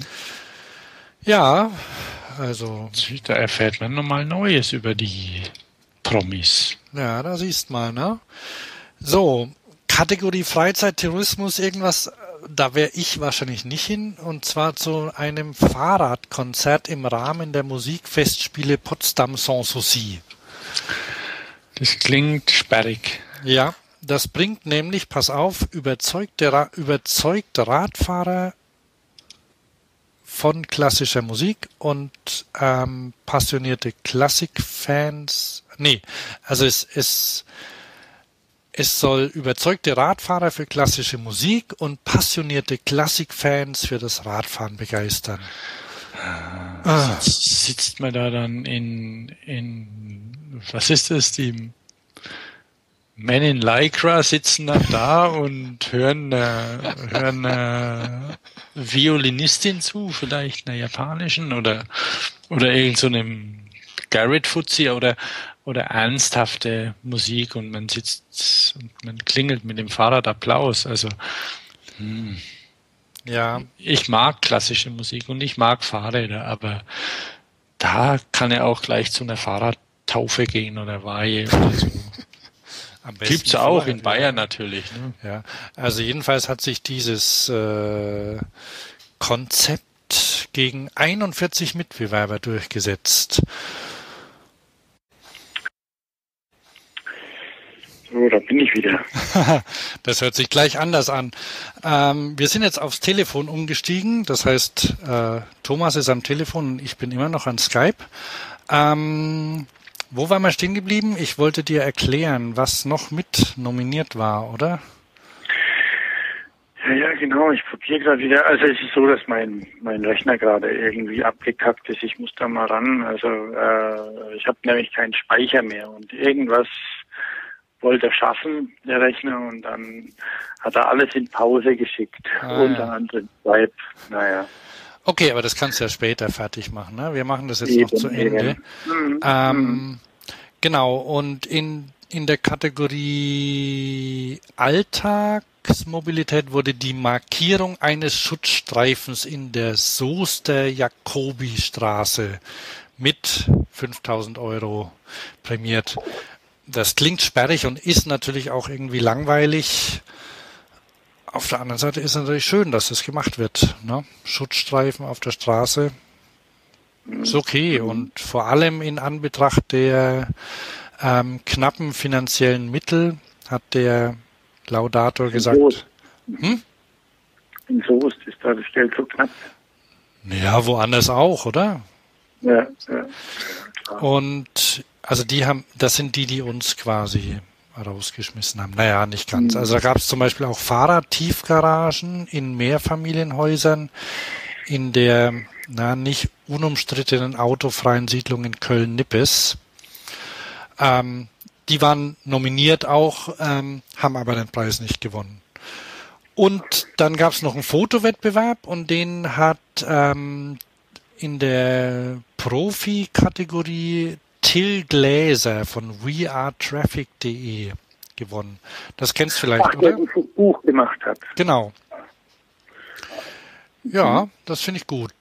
Ja, also,
Da erfährt man nochmal Neues über die Promis.
ja, da siehst mal, ne? So, Kategorie Freizeit, Tourismus, irgendwas, da wäre ich wahrscheinlich nicht hin, und zwar zu einem Fahrradkonzert im Rahmen der Musikfestspiele Potsdam Sanssouci.
Das klingt sperrig.
Ja, das bringt nämlich, pass auf, überzeugte, Ra- überzeugte Radfahrer von klassischer Musik und ähm, passionierte Klassikfans. Nee, also es, es Es soll überzeugte Radfahrer für klassische Musik und passionierte Klassikfans für das Radfahren begeistern.
Ah. Sitzt, sitzt man da dann in, in, was ist das, die Men in Lycra sitzen dann da und hören, äh, hören äh, Violinistin zu, vielleicht einer japanischen oder, oder irgend so einem Garrett-Fuzzi oder, oder ernsthafte Musik und man sitzt und man klingelt mit dem Fahrrad Applaus. Also, hm.
Ja.
Ich mag klassische Musik und ich mag Fahrräder, aber da kann er auch gleich zu einer Fahrradtaufe gehen oder Weihe oder so. Gibt es auch in Bayern ja. natürlich. Ne?
Ja, also jedenfalls hat sich dieses äh, Konzept gegen einundvierzig Mitbewerber durchgesetzt.
So, da bin ich wieder.
Das hört sich gleich anders an. Ähm, wir sind jetzt aufs Telefon umgestiegen. Das heißt, äh, Thomas ist am Telefon und ich bin immer noch an Skype. Ähm, wo waren wir stehen geblieben? Ich wollte dir erklären, was noch mit nominiert war, oder?
Ja, ja, genau. Ich probiere gerade wieder. Also es ist so, dass mein mein Rechner gerade irgendwie abgekackt ist. Ich muss da mal ran. Also äh, ich habe nämlich keinen Speicher mehr und irgendwas wollte er schaffen, der Rechner, und dann hat er alles in Pause geschickt. Ah, unter ja. anderem Skype. Naja.
Okay, aber das kannst du ja später fertig machen, ne? Wir machen das jetzt eben, noch zu Ende. Mhm. Ähm, genau, und in, in der Kategorie Alltagsmobilität wurde die Markierung eines Schutzstreifens in der Soester-Jacobi-Straße mit fünftausend Euro prämiert. Das klingt sperrig und ist natürlich auch irgendwie langweilig. Auf der anderen Seite ist es natürlich schön, dass das gemacht wird. Ne? Schutzstreifen auf der Straße ist okay. Und vor allem in Anbetracht der ähm, knappen finanziellen Mittel hat der Laudator in gesagt...
Soest. Hm? In Soest ist da das Geld so knapp.
Ja, woanders auch, oder?
Ja, ja.
Und also die haben, das sind die, die uns quasi rausgeschmissen haben. Naja, nicht ganz. Also da gab es zum Beispiel auch Fahrradtiefgaragen in Mehrfamilienhäusern in der na, nicht unumstrittenen autofreien Siedlung in Köln-Nippes. Ähm, die waren nominiert auch, ähm, haben aber den Preis nicht gewonnen. Und dann gab es noch einen Fotowettbewerb und den hat ähm, in der Profi-Kategorie Till Gläser von we are traffic punkt de gewonnen. Das kennst du vielleicht,
Ach,
oder?
Der das Buch gemacht hat.
Genau. Ja, das finde ich gut.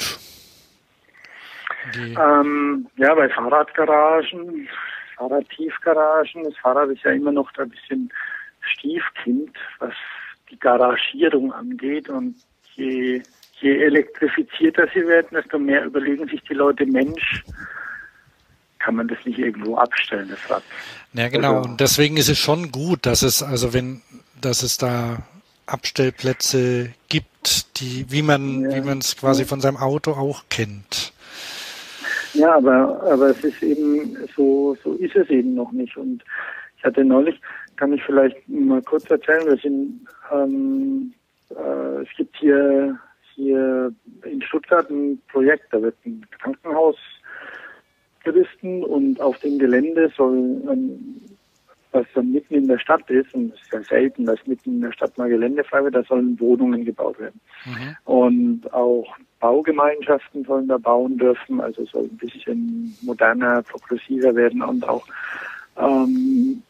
Die
ähm, ja, bei Fahrradgaragen, Fahrradtiefgaragen, das Fahrrad ist ja immer noch ein bisschen Stiefkind, was die Garagierung angeht, und je, je elektrifizierter sie werden, desto mehr überlegen sich die Leute, Mensch, kann man das nicht irgendwo abstellen, das Rad.
Ja, genau.
Also,
und deswegen ist es schon gut, dass es, also wenn, dass es da Abstellplätze gibt, die, wie man, ja. wie man es quasi von seinem Auto auch kennt.
Ja, aber, aber es ist eben, so, so ist es eben noch nicht. Und ich hatte neulich, kann ich vielleicht mal kurz erzählen, wir sind, ähm, äh, es gibt hier, hier in Stuttgart ein Projekt, da wird ein Krankenhaus gerissen und auf dem Gelände soll, ähm, was dann mitten in der Stadt ist, und es ist ja selten, dass mitten in der Stadt mal geländefrei wird, da sollen Wohnungen gebaut werden. Mhm. Und auch Baugemeinschaften sollen da bauen dürfen, also soll ein bisschen moderner, progressiver werden und auch ähm,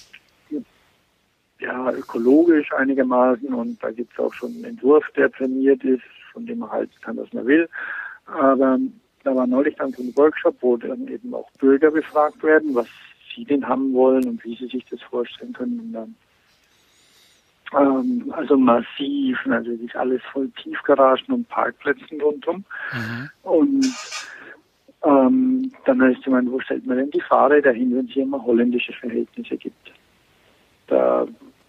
ja, ökologisch einigermaßen, und da gibt es auch schon einen Entwurf, der prämiert ist, von dem man halten kann, was man will. Aber da war neulich dann so ein Workshop, wo dann eben auch Bürger befragt werden, was sie denn haben wollen und wie sie sich das vorstellen können. Und dann, ähm, also massiv, also das ist alles voll Tiefgaragen und Parkplätzen rundum. Mhm. Und ähm, dann heißt jemand, wo stellt man denn die Fahrräder hin, wenn es hier immer holländische Verhältnisse gibt? Da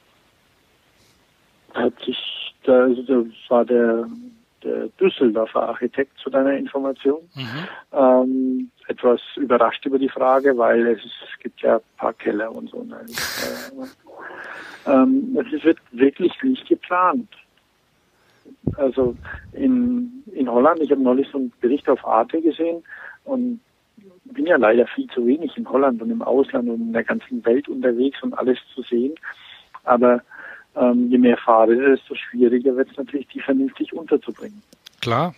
hat sich, da, also das war der der Düsseldorfer Architekt zu deiner Information, mhm. ähm, etwas überrascht über die Frage, weil es, es gibt ja Parkkeller und so. Ne? ähm, es wird wirklich nicht geplant. Also in, in Holland, ich habe neulich so einen Bericht auf Arte gesehen und bin ja leider viel zu wenig in Holland und im Ausland und in der ganzen Welt unterwegs und alles zu sehen. Aber ähm, je mehr Fahrräder, desto schwieriger wird es natürlich, die vernünftig unterzubringen.
Klar.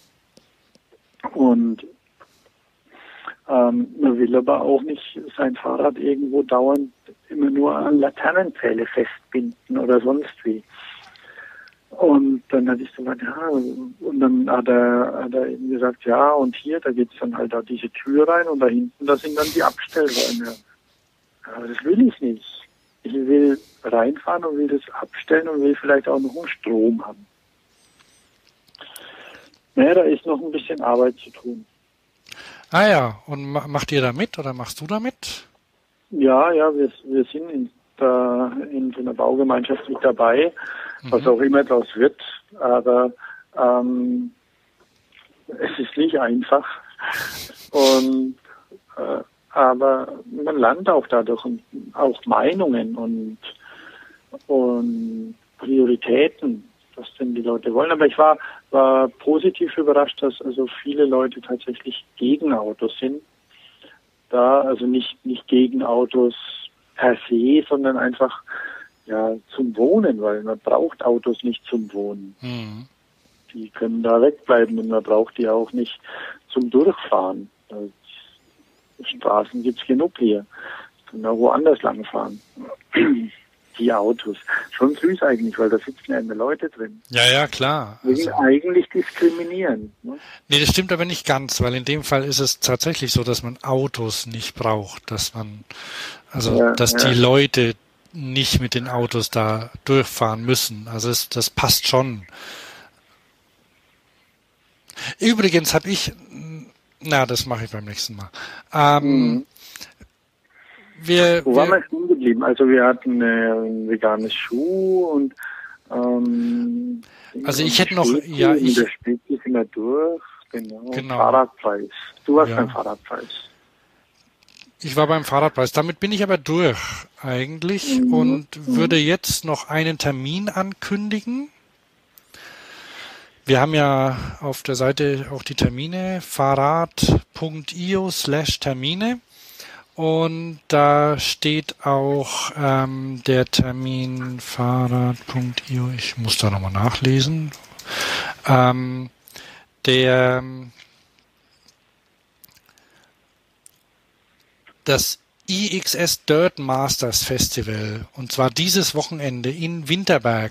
Und ähm, man will aber auch nicht sein Fahrrad irgendwo dauernd immer nur an Laternenpfähle festbinden oder sonst wie. Und dann hatte ich so gesagt, ja, und dann hat er, hat er eben gesagt, ja, und hier, da geht's dann halt da diese Tür rein und da hinten, da sind dann die Abstellräume. Aber das will ich nicht. Ich will reinfahren und will das abstellen und will vielleicht auch noch einen Strom haben. Naja, da ist noch ein bisschen Arbeit zu tun.
Ah ja, und ma- macht ihr da mit oder machst du da mit?
Ja, ja, wir, wir sind in, da in so einer Baugemeinschaft mit dabei, was auch immer daraus wird, aber ähm, es ist nicht einfach. Und äh, aber man lernt auch dadurch und auch Meinungen und und Prioritäten, was denn die Leute wollen. Aber ich war war positiv überrascht, dass also viele Leute tatsächlich gegen Autos sind. Da also nicht nicht gegen Autos per se, sondern einfach ja zum Wohnen, weil man braucht Autos nicht zum Wohnen.
Mhm.
Die können da wegbleiben und man braucht die auch nicht zum Durchfahren. Also Straßen gibt's genug hier. Können auch woanders langfahren. Die Autos. Schon süß eigentlich, weil da sitzen ja immer Leute drin.
Ja, ja, klar.
Wir sind
Also,
eigentlich diskriminieren. Ne?
nee, das stimmt aber nicht ganz, weil in dem Fall ist es tatsächlich so, dass man Autos nicht braucht, dass man, also,
Ja,
dass
ja.
die Leute nicht mit den Autos da durchfahren müssen. Also es, das passt schon. Übrigens habe ich, na, das mache ich beim nächsten Mal. Ähm,
Mhm.
wir,
Wo waren
wir,
wir stehen geblieben? Also wir hatten äh, ein veganes Schuh und ähm,
Also ich
und
hätte noch-
Späti,
ja,
mit
ich-
der Späti sind wir durch. Genau.
Genau.
Fahrradpreis. Du hast
Ja.
beim Fahrradpreis.
Ich war beim Fahrradpreis. Damit bin ich aber durch eigentlich
Mhm.
und würde jetzt noch einen Termin ankündigen. Wir haben ja auf der Seite auch die Termine, fahrrad.io slash Termine. Und da steht auch ähm, der Termin fahrrad.io. Ich muss da nochmal nachlesen. Ähm, der das I X S Dirt Masters Festival, und zwar dieses Wochenende in Winterberg.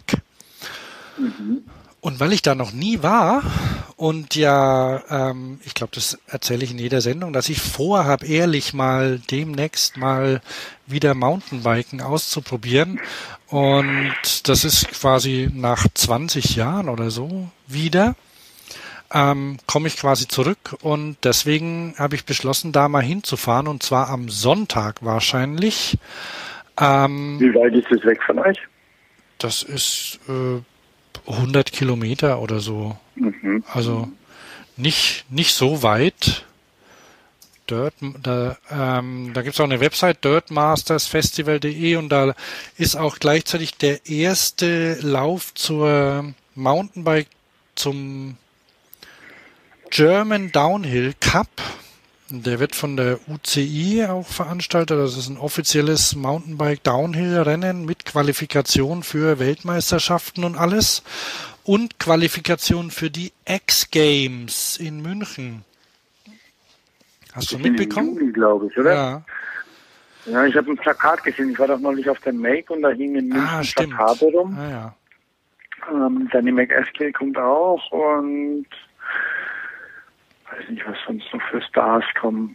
Und weil ich da noch nie war und ja, ähm, ich glaube, das erzähle ich in jeder Sendung, dass ich vorhabe, ehrlich mal demnächst mal wieder Mountainbiken auszuprobieren. Und das ist quasi nach zwanzig Jahren oder so wieder. Ähm, komme ich quasi zurück und deswegen habe ich beschlossen, da mal hinzufahren und zwar am Sonntag wahrscheinlich. Ähm,
Wie weit ist es weg von euch?
das ist äh, hundert Kilometer oder so.
Mhm.
Also nicht, nicht so weit. Dirt, da ähm, da gibt es auch eine Website, dirtmastersfestival punkt de, und da ist auch gleichzeitig der erste Lauf zur Mountainbike zum German Downhill Cup. Der wird von der U C I auch veranstaltet. Das ist ein offizielles Mountainbike-Downhill-Rennen mit Qualifikation für Weltmeisterschaften und alles. Und Qualifikation für die X-Games in München. Hast du
In
mitbekommen?
Juli, glaube ich, oder?
Ja.
Ja, ich habe ein Plakat gesehen. Ich war doch neulich auf der Make und da hingen München
Ah, stimmt.
Plakate rum.
Ah, ja.
Ähm, Danny McAskill kommt auch und weiß nicht, was sonst noch für Stars kommen.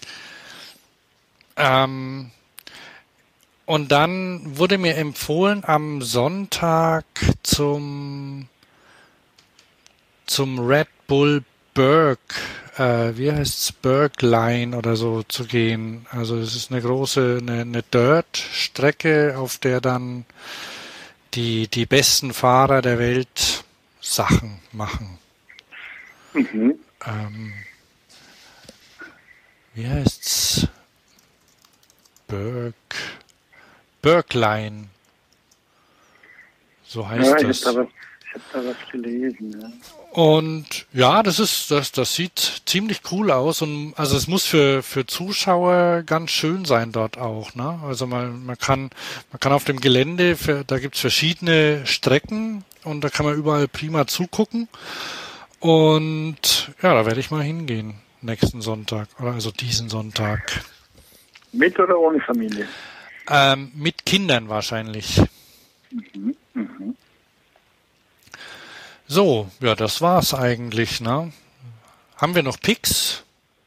Ähm, und dann wurde mir empfohlen, am Sonntag zum, zum Red Bull Berg, äh, wie heißt's, Bergline oder so zu gehen. Also es ist eine große, eine, eine Dirt-Strecke, auf der dann die, die besten Fahrer der Welt Sachen machen.
Mhm.
Ähm, wie heißt's? Berg, Bergline. So heißt
Ja, ich
das.
habe da, was- ich hab da was gelesen. Ja.
Und ja, das ist, das, das sieht ziemlich cool aus und also es muss für, für Zuschauer ganz schön sein dort auch, ne? Also man, man kann, man kann auf dem Gelände, für, da gibt's verschiedene Strecken und da kann man überall prima zugucken. Und ja, da werde ich mal hingehen nächsten Sonntag oder also diesen Sonntag.
Mit oder ohne Familie?
Ähm, mit Kindern wahrscheinlich.
Mhm. Mhm.
So, ja, das war's eigentlich, ne? Haben wir noch Picks?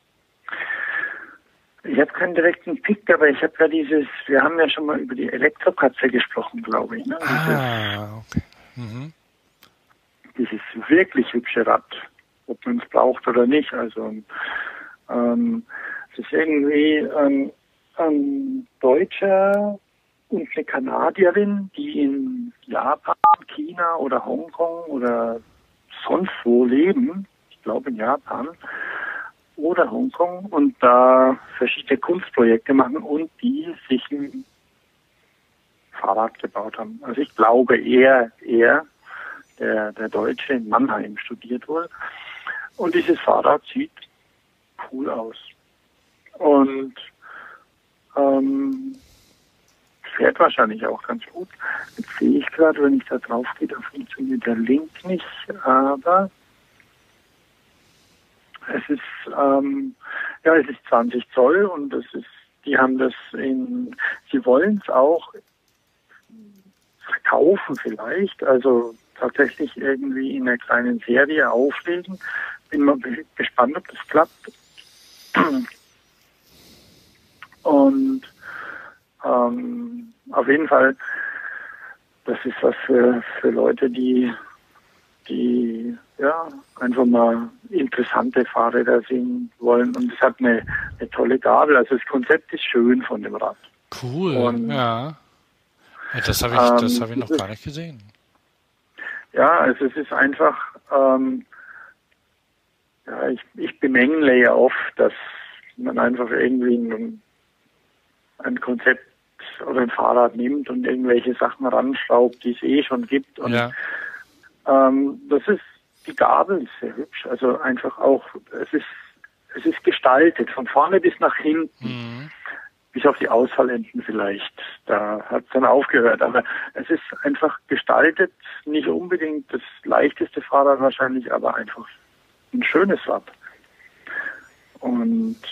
Ich habe keinen direkten Pick, aber ich habe ja dieses, wir haben ja schon mal über die Elektrokatze gesprochen, glaube ich. Ne?
Ah, okay. Mhm.
Dieses, dieses wirklich hübsche Rad, ob man es braucht oder nicht. Also ähm, es ist irgendwie ähm, ein Deutscher und eine Kanadierin, die in Japan, China oder Hongkong oder sonst wo leben, ich glaube in Japan oder Hongkong, und da verschiedene Kunstprojekte machen und die sich ein Fahrrad gebaut haben. Also ich glaube eher, eher der, der Deutsche in Mannheim studiert wohl. Und dieses Fahrrad sieht cool aus. Und ähm, fährt wahrscheinlich auch ganz gut. Jetzt sehe ich gerade, wenn ich da drauf gehe, da funktioniert der Link nicht, aber es ist, ähm, ja, es ist zwanzig Zoll und es ist, die haben das in, sie wollen es auch verkaufen vielleicht, also tatsächlich irgendwie in einer kleinen Serie auflegen. Bin mal gespannt, ob das klappt. Und ähm, auf jeden Fall, das ist was für, für Leute, die, die ja einfach mal interessante Fahrräder sehen wollen. Und es hat eine, eine tolle Gabel. Also das Konzept ist schön von dem Rad.
Cool,
Und,
ja. ja. Das habe ich, das
ähm,
habe ich noch
das
gar nicht gesehen.
Ja, also es ist einfach, ähm, ja, ich, ich bemängle ja oft, dass man einfach irgendwie ein, ein Konzept oder ein Fahrrad nimmt und irgendwelche Sachen ranschraubt, die es eh schon gibt. Und
Ja.
ähm, das ist, die Gabel ist sehr hübsch. Also einfach auch, es ist, es ist gestaltet, von vorne bis nach hinten.
Mhm.
Bis auf die Ausfallenden vielleicht. Da hat es dann aufgehört. Aber es ist einfach gestaltet, nicht unbedingt das leichteste Fahrrad wahrscheinlich, aber einfach ein schönes Rad. Und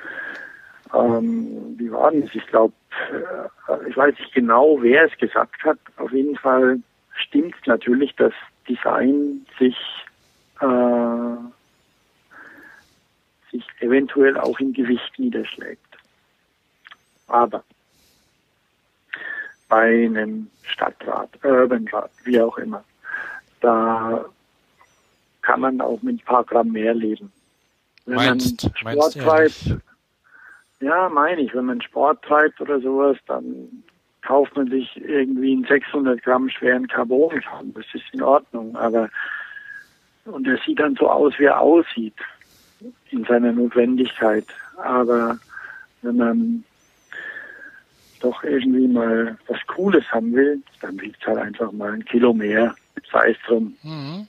ähm, wie war denn das? Ich glaube, äh, ich weiß nicht genau, wer es gesagt hat. Auf jeden Fall stimmt es natürlich, dass Design sich äh, sich eventuell auch im Gewicht niederschlägt. Aber bei einem Stadtrad, Urbanrad, wie auch immer, da kann man auch mit ein paar Gramm mehr leben. Wenn
Meinst,
man
meinst
Sport treibt,
ehrlich?
ja, meine ich, wenn man Sport treibt oder sowas, dann kauft man sich irgendwie einen sechshundert Gramm schweren Carbon-Schaum. Das ist in Ordnung, aber und der sieht dann so aus, wie er aussieht in seiner Notwendigkeit. Aber wenn man doch irgendwie mal was Cooles haben will, dann wiegt es halt einfach mal ein Kilo mehr. Sei es drum.
Mhm.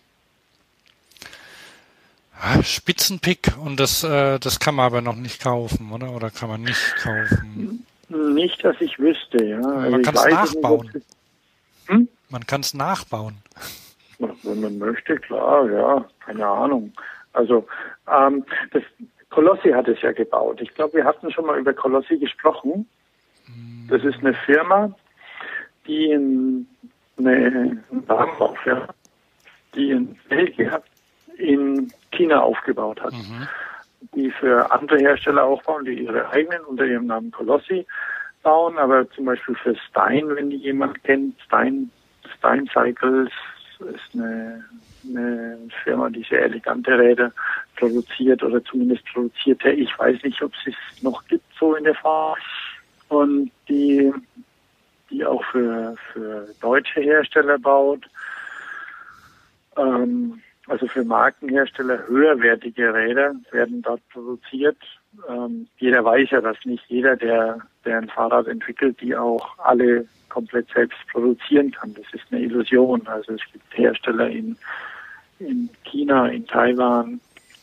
Ah, Spitzenpick und das, äh, das kann man aber noch nicht kaufen, oder? Oder kann man nicht kaufen?
Nicht, dass ich wüsste, ja. Also
man
ich
kann es
weiß
nachbauen.
Nicht, hm?
Man kann es nachbauen.
Wenn man möchte, klar, ja, keine Ahnung. Also ähm, das Colossi hat es ja gebaut. Ich glaube, wir hatten schon mal über Colossi gesprochen. Das ist eine Firma, die in eine Wagenbaufirma, die in Belgien in China aufgebaut hat.
Mhm.
Die für andere Hersteller aufbauen, die ihre eigenen unter ihrem Namen Colossi bauen, aber zum Beispiel für Stein, wenn die jemand kennt, Stein, Stein Cycles ist eine, eine Firma, die sehr elegante Räder produziert oder zumindest produzierte. Ich weiß nicht, ob es es noch gibt, so in der Form. Und die, die auch für, für deutsche Hersteller baut. Ähm, also für Markenhersteller höherwertige Räder werden dort produziert. Ähm, jeder weiß ja, dass nicht jeder, der, der ein Fahrrad entwickelt, die auch alle komplett selbst produzieren kann. Das ist eine Illusion. Also es gibt Hersteller in, in China, in Taiwan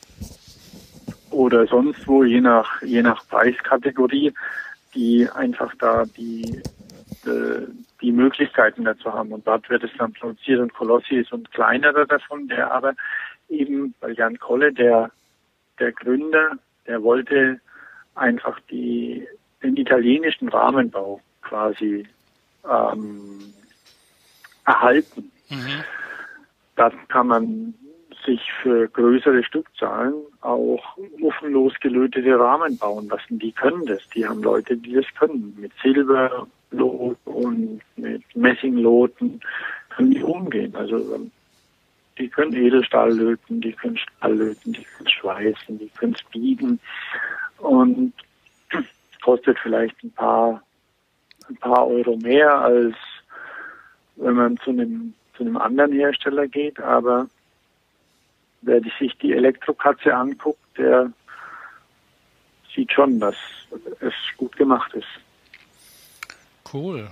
oder sonst wo, je nach, je nach Preiskategorie, die einfach da die, die, die Möglichkeiten dazu haben. Und dort wird es dann produziert und Colossi ist ein kleinerer davon, der aber eben, weil Jan Kolle, der, der Gründer, der wollte einfach die, den italienischen Rahmenbau quasi ähm, erhalten. Mhm. Da kann man sich für größere Stückzahlen auch muffenlos gelötete Rahmen bauen lassen. Die können das. Die haben Leute, die das können. Mit Silberlot und mit Messingloten können die umgehen. Also die können Edelstahl löten, die können Stahl löten, die können schweißen, die können biegen und kostet vielleicht ein paar ein paar Euro mehr, als wenn man zu einem zu einem anderen Hersteller geht, aber wer sich die Elektrokatze anguckt, der sieht schon, dass es gut gemacht ist.
Cool.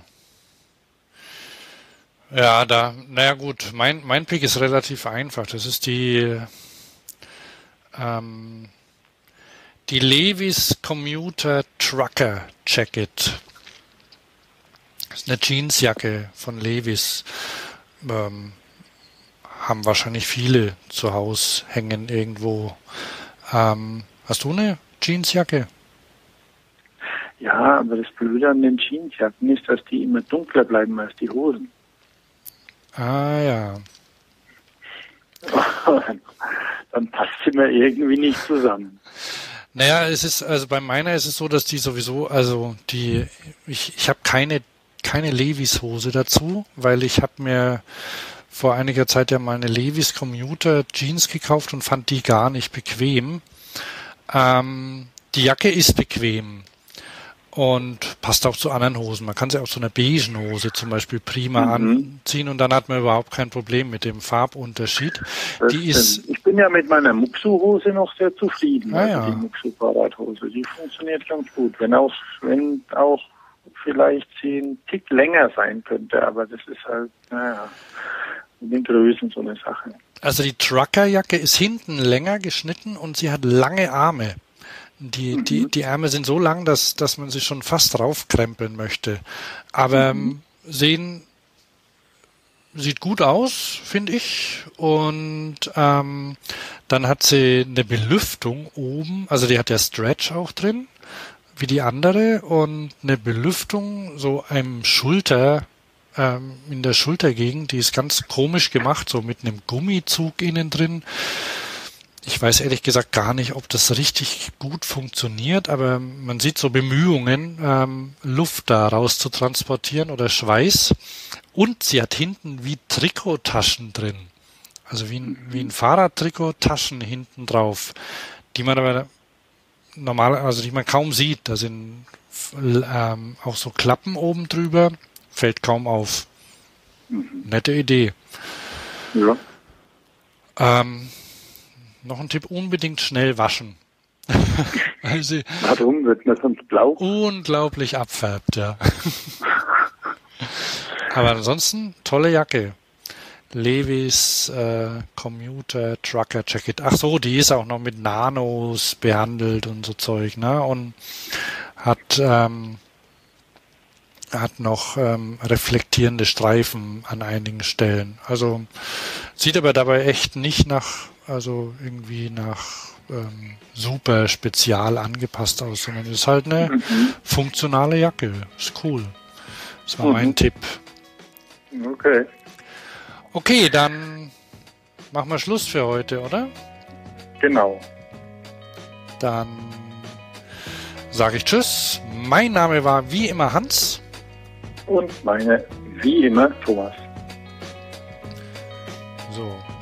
Ja, da, naja gut, mein, mein Pick ist relativ einfach. Das ist die ähm, die Levi's Commuter Trucker Jacket. Das ist eine Jeansjacke von Levi's. Ähm, haben wahrscheinlich viele zu Hause hängen irgendwo. Ähm, hast du eine Jeansjacke?
Ja, aber das Blöde an den Jeansjacken ist, dass die immer dunkler bleiben als die Hosen.
Ah ja.
Dann passt sie mir irgendwie nicht zusammen.
Naja, es ist, also bei meiner ist es so, dass die sowieso, also die, ich, ich habe keine, keine Levi's Hose dazu, weil ich habe mir vor einiger Zeit ja mal eine Levi's Commuter Jeans gekauft und fand die gar nicht bequem. Ähm, die Jacke ist bequem und passt auch zu anderen Hosen. Man kann sie auch zu einer beigen Hose zum Beispiel prima mhm. anziehen und dann hat man überhaupt kein Problem mit dem Farbunterschied. Die ist,
ich bin ja mit meiner Muxu-Hose noch sehr zufrieden.
Ah,
also
ja.
Die Muxu-Fahrradhose, die funktioniert ganz gut. Wenn auch, wenn auch vielleicht sie ein Tick länger sein könnte, aber das ist halt, naja, mit den Größen so eine Sache.
Also die Truckerjacke ist hinten länger geschnitten und sie hat lange Arme. Die, mhm. die, die Ärmel sind so lang, dass, dass man sie schon fast raufkrempeln möchte. Aber mhm. sehen, sieht gut aus, finde ich. Und ähm, dann hat sie eine Belüftung oben, also die hat ja Stretch auch drin, wie die andere, und eine Belüftung so einem Schulter, ähm, in der Schultergegend, die ist ganz komisch gemacht, so mit einem Gummizug innen drin. Ich weiß ehrlich gesagt gar nicht, ob das richtig gut funktioniert, aber man sieht so Bemühungen, ähm, Luft da raus zu transportieren oder Schweiß. Und sie hat hinten wie Trikottaschen drin. Also wie ein, wie ein Fahrradtrikot Taschen hinten drauf, die man aber normal, also die man kaum sieht. Da sind ähm, auch so Klappen oben drüber, fällt kaum auf. Nette Idee.
Ja.
Ähm, Noch ein Tipp, unbedingt schnell waschen. Weil sie
Warum wird man sonst blau?
unglaublich abfärbt, ja. Aber ansonsten, tolle Jacke. Levi's äh, Commuter Trucker Jacket. Ach so, die ist auch noch mit Nanos behandelt und so Zeug, ne? Und hat ähm, hat noch ähm, reflektierende Streifen an einigen Stellen. Also sieht aber dabei echt nicht nach, also irgendwie nach ähm, super spezial angepasst aus, sondern ist halt eine mhm. funktionale Jacke. Ist cool. Das war mhm. mein Tipp.
Okay.
Okay, dann machen wir Schluss für heute, oder?
Genau.
Dann sage ich Tschüss. Mein Name war wie immer Hans.
Und meine wie immer Thomas.
So.